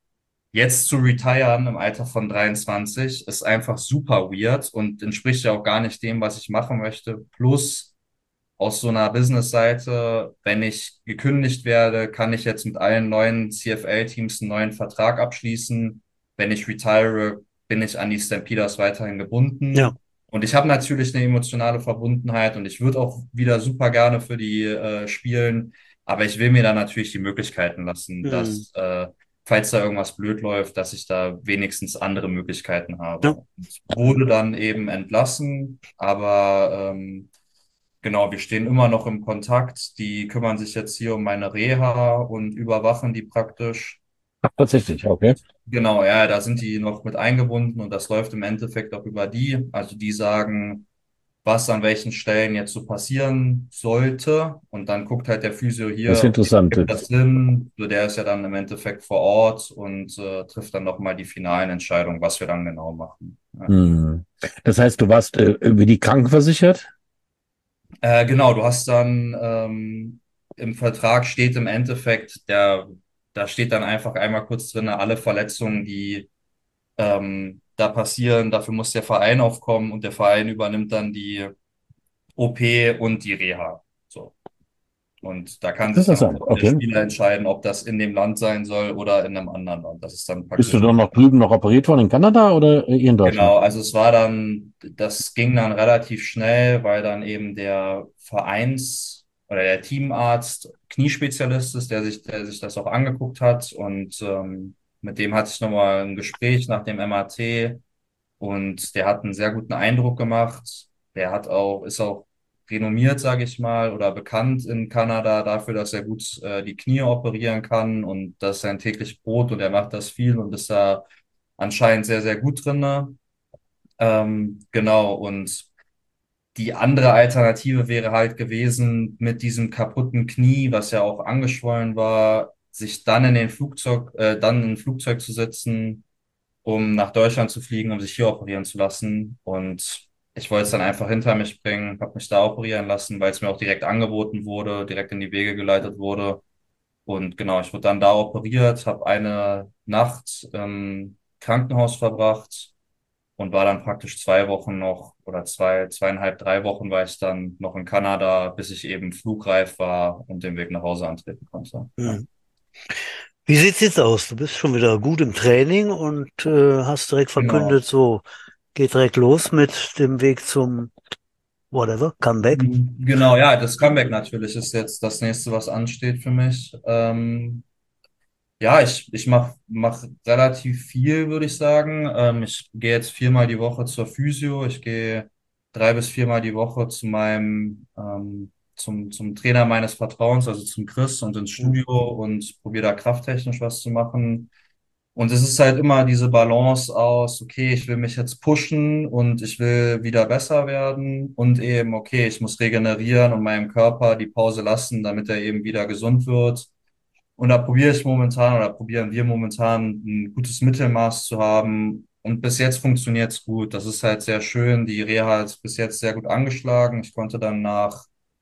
jetzt zu retiren im Alter von dreiundzwanzig ist einfach super weird und entspricht ja auch gar nicht dem, was ich machen möchte. Plus, aus so einer Business-Seite, wenn ich gekündigt werde, kann ich jetzt mit allen neuen C F L-Teams einen neuen Vertrag abschließen. Wenn ich retire, bin ich an die Stampeders weiterhin Ja. gebunden. Und ich habe natürlich eine emotionale Verbundenheit und ich würde auch wieder super gerne für die äh, spielen. Aber ich will mir da natürlich die Möglichkeiten lassen, Mhm. dass, äh, falls da irgendwas blöd läuft, dass ich da wenigstens andere Möglichkeiten Ja. habe. Und wurde dann eben entlassen, aber ähm, genau, wir stehen immer noch im Kontakt. Die kümmern sich jetzt hier um meine Reha und überwachen die praktisch. Ach, tatsächlich, okay. Genau, ja, da sind die noch mit eingebunden und das läuft im Endeffekt auch über die. Also die sagen, was an welchen Stellen jetzt so passieren sollte. Und dann guckt halt der Physio Das ist hier, okay, interessant. gibt das Sinn? So, der ist ja dann im Endeffekt vor Ort und äh, trifft dann nochmal die finalen Entscheidungen, was wir dann genau machen. Ja. Hm. Das heißt, du warst äh, über die Krankenversichert? Äh, genau, du hast dann ähm, im Vertrag steht im Endeffekt, der, da steht dann einfach einmal kurz drin, alle Verletzungen, die ähm, da passieren, dafür muss der Verein aufkommen und der Verein übernimmt dann die O P und die Reha. So. Und da kann sich dann Interessant, auch der okay. Spieler entscheiden, ob das in dem Land sein soll oder in einem anderen Land. Das ist dann Bist du praktisch. dann noch drüben noch operiert worden in Kanada oder äh, hier in Deutschland? Genau, also es war dann, das ging dann relativ schnell, weil dann eben der Vereins- oder der Teamarzt Kniespezialist ist, der sich, der sich das auch angeguckt hat und ähm, mit dem hatte ich nochmal ein Gespräch nach dem M R T und der hat einen sehr guten Eindruck gemacht. Der hat auch, ist auch renommiert, sage ich mal, oder bekannt in Kanada dafür, dass er gut äh, die Knie operieren kann und das ist sein täglich Brot und er macht das viel und ist da anscheinend sehr, sehr gut drinne. Ähm, genau, und die andere Alternative wäre halt gewesen, mit diesem kaputten Knie, was ja auch angeschwollen war, sich dann in den Flugzeug, äh, dann in ein Flugzeug zu setzen, um nach Deutschland zu fliegen, um sich hier operieren zu lassen. Und ich wollte es dann einfach hinter mich bringen, habe mich da operieren lassen, weil es mir auch direkt angeboten wurde, direkt in die Wege geleitet wurde. Und genau, ich wurde dann da operiert, habe eine Nacht im Krankenhaus verbracht und war dann praktisch zwei Wochen noch oder zwei, zweieinhalb, drei Wochen war ich dann noch in Kanada, bis ich eben flugreif war und den Weg nach Hause antreten konnte. Ja. Mhm. Wie sieht's jetzt aus? Du bist schon wieder gut im Training und äh, hast direkt Genau. verkündet, so geht direkt los mit dem Weg zum whatever, Comeback. Genau, ja, das Comeback natürlich ist jetzt das nächste, was ansteht für mich. Ähm, ja, ich, ich mache mach mach relativ viel, würde ich sagen. Ähm, ich gehe jetzt viermal die Woche zur Physio. Ich gehe drei bis viermal die Woche zu meinem, ähm, zum, zum Trainer meines Vertrauens, also zum Chris und ins Mhm. Studio und probiere da krafttechnisch was zu machen. Und es ist halt immer diese Balance aus, okay, ich will mich jetzt pushen und ich will wieder besser werden und eben, okay, ich muss regenerieren und meinem Körper die Pause lassen, damit er eben wieder gesund wird. Und da probiere ich momentan oder probieren wir momentan ein gutes Mittelmaß zu haben. Und bis jetzt funktioniert es gut. Das ist halt sehr schön. Die Reha ist bis jetzt sehr gut angeschlagen. Ich konnte dann nach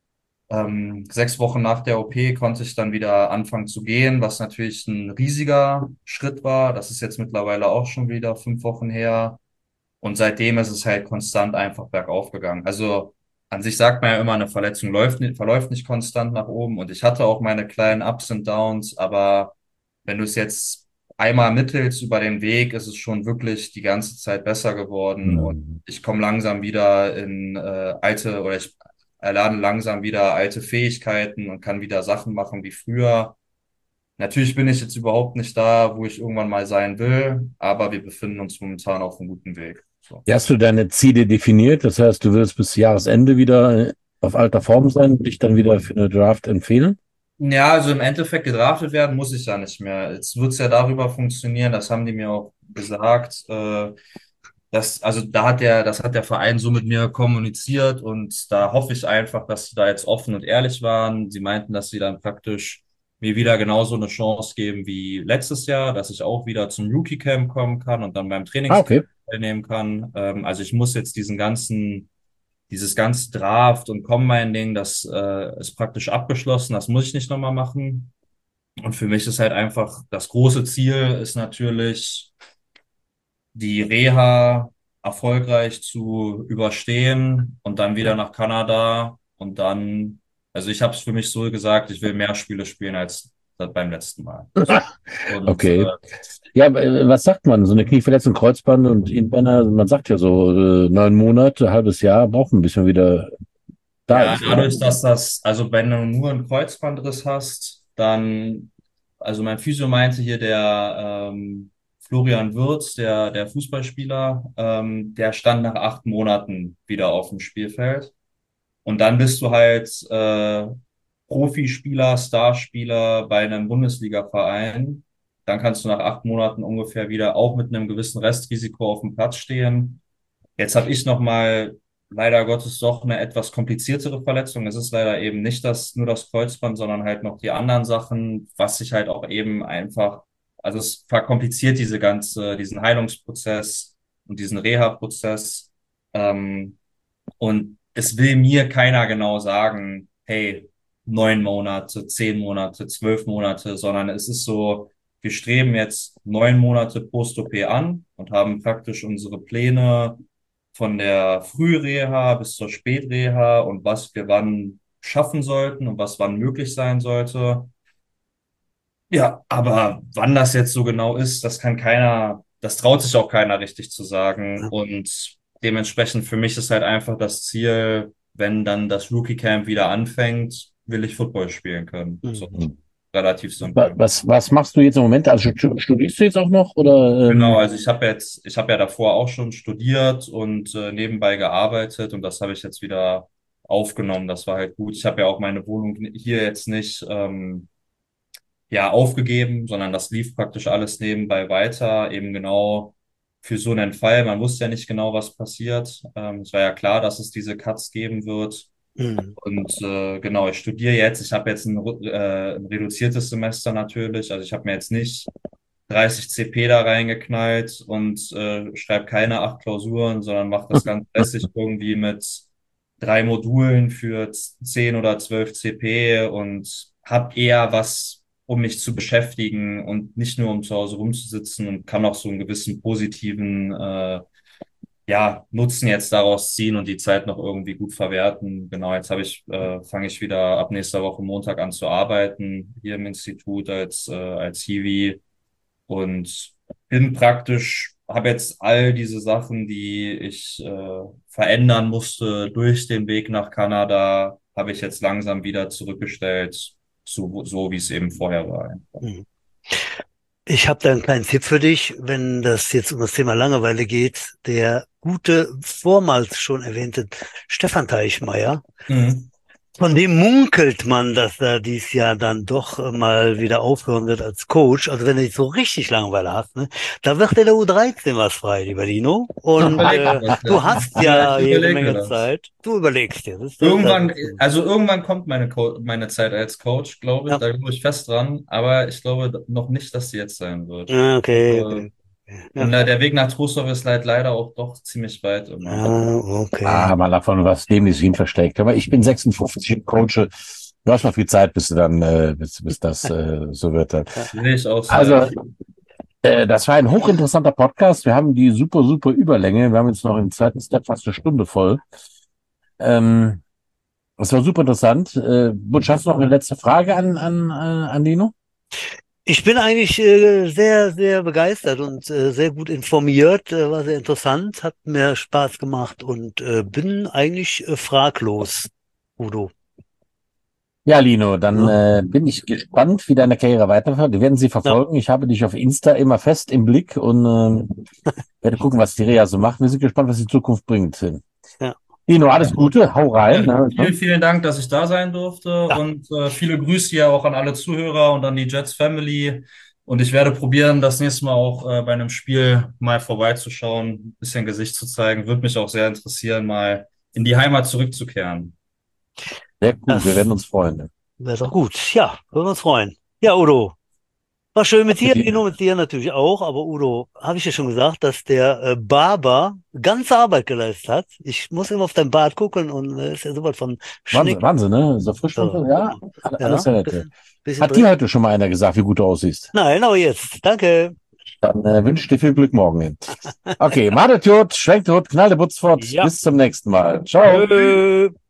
ähm, sechs Wochen nach der O P konnte ich dann wieder anfangen zu gehen, was natürlich ein riesiger Schritt war. Das ist jetzt mittlerweile auch schon wieder fünf Wochen her. Und seitdem ist es halt konstant einfach bergauf gegangen. Also an sich sagt man ja immer, eine Verletzung läuft nicht, verläuft nicht konstant nach oben. Und ich hatte auch meine kleinen Ups und Downs, aber wenn du es jetzt einmal mittelst über den Weg, ist es schon wirklich die ganze Zeit besser geworden. Und Mhm. ich komme langsam wieder in äh, alte oder ich erlerne langsam wieder alte Fähigkeiten und kann wieder Sachen machen wie früher. Natürlich bin ich jetzt überhaupt nicht da, wo ich irgendwann mal sein will, aber wir befinden uns momentan auf einem guten Weg. So. Ja, hast du deine Ziele definiert? Das heißt, du willst bis Jahresende wieder auf alter Form sein und dich dann wieder für eine Draft empfehlen? Ja, also im Endeffekt gedraftet werden muss ich ja nicht mehr. Jetzt wird's ja darüber funktionieren, das haben die mir auch gesagt. Äh, das, also da hat der, das hat der Verein so mit mir kommuniziert und da hoffe ich einfach, dass sie da jetzt offen und ehrlich waren. Sie meinten, dass sie dann praktisch mir wieder genauso eine Chance geben wie letztes Jahr, dass ich auch wieder zum Rookie Camp kommen kann und dann beim Ah, Trainingscamp okay. teilnehmen kann. Ähm, also ich muss jetzt diesen ganzen dieses ganze Draft und Combine-Ding, das äh, ist praktisch abgeschlossen, das muss ich nicht nochmal machen. Und für mich ist halt einfach, das große Ziel ist natürlich, die Reha erfolgreich zu überstehen und dann wieder nach Kanada und dann, also ich habe es für mich so gesagt, ich will mehr Spiele spielen als beim letzten Mal. So. Und Okay. äh, Ja, äh, was sagt man? So eine Knieverletzung, Kreuzband und Innenbänder, man sagt ja so, äh, neun Monate, halbes Jahr brauchen, bis man wieder da ja, ist, oder? dadurch, dass das, also wenn du nur einen Kreuzbandriss hast, dann, also mein Physio meinte hier, der ähm, Florian Wirtz, der, der Fußballspieler, ähm, der stand nach acht Monaten wieder auf dem Spielfeld. Und dann bist du halt äh, Profispieler, Starspieler bei einem Bundesliga-Verein. Dann kannst du nach acht Monaten ungefähr wieder auch mit einem gewissen Restrisiko auf dem Platz stehen. Jetzt habe ich noch mal leider Gottes doch eine etwas kompliziertere Verletzung. Es ist leider eben nicht das, nur das Kreuzband, sondern halt noch die anderen Sachen, was sich halt auch eben einfach, also es verkompliziert diese ganze, diesen Heilungsprozess und diesen Reha-Prozess. Ähm, und es will mir keiner genau sagen, hey, neun Monate, zehn Monate, zwölf Monate, sondern es ist so, wir streben jetzt neun Monate Post-O P an und haben praktisch unsere Pläne von der Frühreha bis zur Spätreha und was wir wann schaffen sollten und was wann möglich sein sollte. Ja, aber wann das jetzt so genau ist, das kann keiner, das traut sich auch keiner richtig zu sagen. Und dementsprechend für mich ist halt einfach das Ziel, wenn dann das Rookie Camp wieder anfängt, will ich Football spielen können. So, Mhm. relativ Wa- simpel. Was, was machst du jetzt im Moment? Also stu- studierst du jetzt auch noch oder? Genau, Ähm, also ich habe jetzt, ich habe ja davor auch schon studiert und äh, nebenbei gearbeitet und das habe ich jetzt wieder aufgenommen. Das war halt gut. Ich habe ja auch meine Wohnung hier jetzt nicht ähm, ja aufgegeben, sondern das lief praktisch alles nebenbei weiter, eben genau für so einen Fall. Man wusste ja nicht genau, was passiert. Ähm, es war ja klar, dass es diese Cuts geben wird. Mhm. Und äh, genau, ich studiere jetzt. Ich habe jetzt ein, äh, ein reduziertes Semester natürlich. Also ich habe mir jetzt nicht dreißig C P da reingeknallt und äh, schreibe keine acht Klausuren, sondern mache das ganz lässig irgendwie mit drei Modulen für zehn oder zwölf C P und habe eher was, um mich zu beschäftigen und nicht nur um zu Hause rumzusitzen und kann auch so einen gewissen positiven äh, ja, Nutzen jetzt daraus ziehen und die Zeit noch irgendwie gut verwerten. Genau, jetzt habe ich, äh, fange ich wieder ab nächster Woche Montag an zu arbeiten hier im Institut als, äh, als Hiwi und bin praktisch, habe jetzt all diese Sachen, die ich äh, verändern musste durch den Weg nach Kanada, habe ich jetzt langsam wieder zurückgestellt, zu, so wie es eben vorher war. Mhm. Ich habe da einen kleinen Tipp für dich, wenn das jetzt um das Thema Langeweile geht. Der gute, vormals schon erwähnte Stefan Teichmeier, Mhm. Von dem munkelt man, dass er dieses Jahr dann doch äh, mal wieder aufhören wird als Coach. Also wenn du dich so richtig Langeweile hast, ne, da wird in der U dreizehn was frei, lieber Dino. Und Überleg äh, mir das, du ja. hast Ja, ja ich jede überlege mir Menge das. Zeit. Du überlegst dir. Das ist, Irgendwann, das ist, also irgendwann kommt meine, Co meine Zeit als Coach, glaube ich. ja. Da glaube ich fest dran. Aber ich glaube noch nicht, dass sie jetzt sein wird. Ja, okay, Also, okay. Okay. und Ja. äh, der Weg nach Trusdorf ist halt leider auch doch ziemlich weit immer. Ah, okay. Ah, mal davon, was demnächst hin versteckt. Aber ich bin sechsundfünfzig und coache. Du hast noch viel Zeit, bis du dann, äh, bis, bis das äh, so wird. Dann. Ja. Sehe ich auch so. Also, äh, das war ein hochinteressanter Podcast. Wir haben die super, super Überlänge. Wir haben jetzt noch im zweiten Step fast eine Stunde voll. Ähm, das war super interessant. Äh, Butch, hast du noch eine letzte Frage an, an, äh, an Dino? Ich bin eigentlich äh, sehr, sehr begeistert und äh, sehr gut informiert, äh, war sehr interessant, hat mir Spaß gemacht und äh, bin eigentlich äh, fraglos, Udo. Ja, Lino, dann Ja, äh, bin ich gespannt, wie deine Karriere weiterführt. Wir werden sie ja, verfolgen. Ich habe dich auf Insta immer fest im Blick und äh, werde gucken, was die Reha so macht. Wir sind gespannt, was die Zukunft bringt. ja. Lino, alles Gute, hau Ja, rein. Ne? vielen, vielen Dank, dass ich da sein durfte Ja. und äh, viele Grüße ja auch an alle Zuhörer und an die Jets Family. Und ich werde probieren, das nächste Mal auch äh, bei einem Spiel mal vorbeizuschauen, ein bisschen Gesicht zu zeigen. Würde mich auch sehr interessieren, mal in die Heimat zurückzukehren. Sehr cool, wir werden Das uns freuen. wäre doch gut. Ja, würden wir uns freuen. Ja, Udo, war schön mit Mit dir, dir. Dino, mit dir natürlich auch, aber Udo, habe ich ja schon gesagt, dass der äh, Barber ganze Arbeit geleistet hat. Ich muss immer auf dein Bart gucken und äh, ist ja sowas von Wahnsinn, Schnick. Wahnsinn, ne? So frisch und Ja, so, ja, alles ja, sehr nett. bisschen, bisschen Hat dir drin. heute schon mal einer gesagt, wie gut du aussiehst? Nein, aber jetzt. Danke. Dann äh, wünsche ich dir viel Glück morgen hin. Okay, madet gut, schwenkt gut, knallt der Butz fort. Ja. Bis zum nächsten Mal. Ciao. Tschö.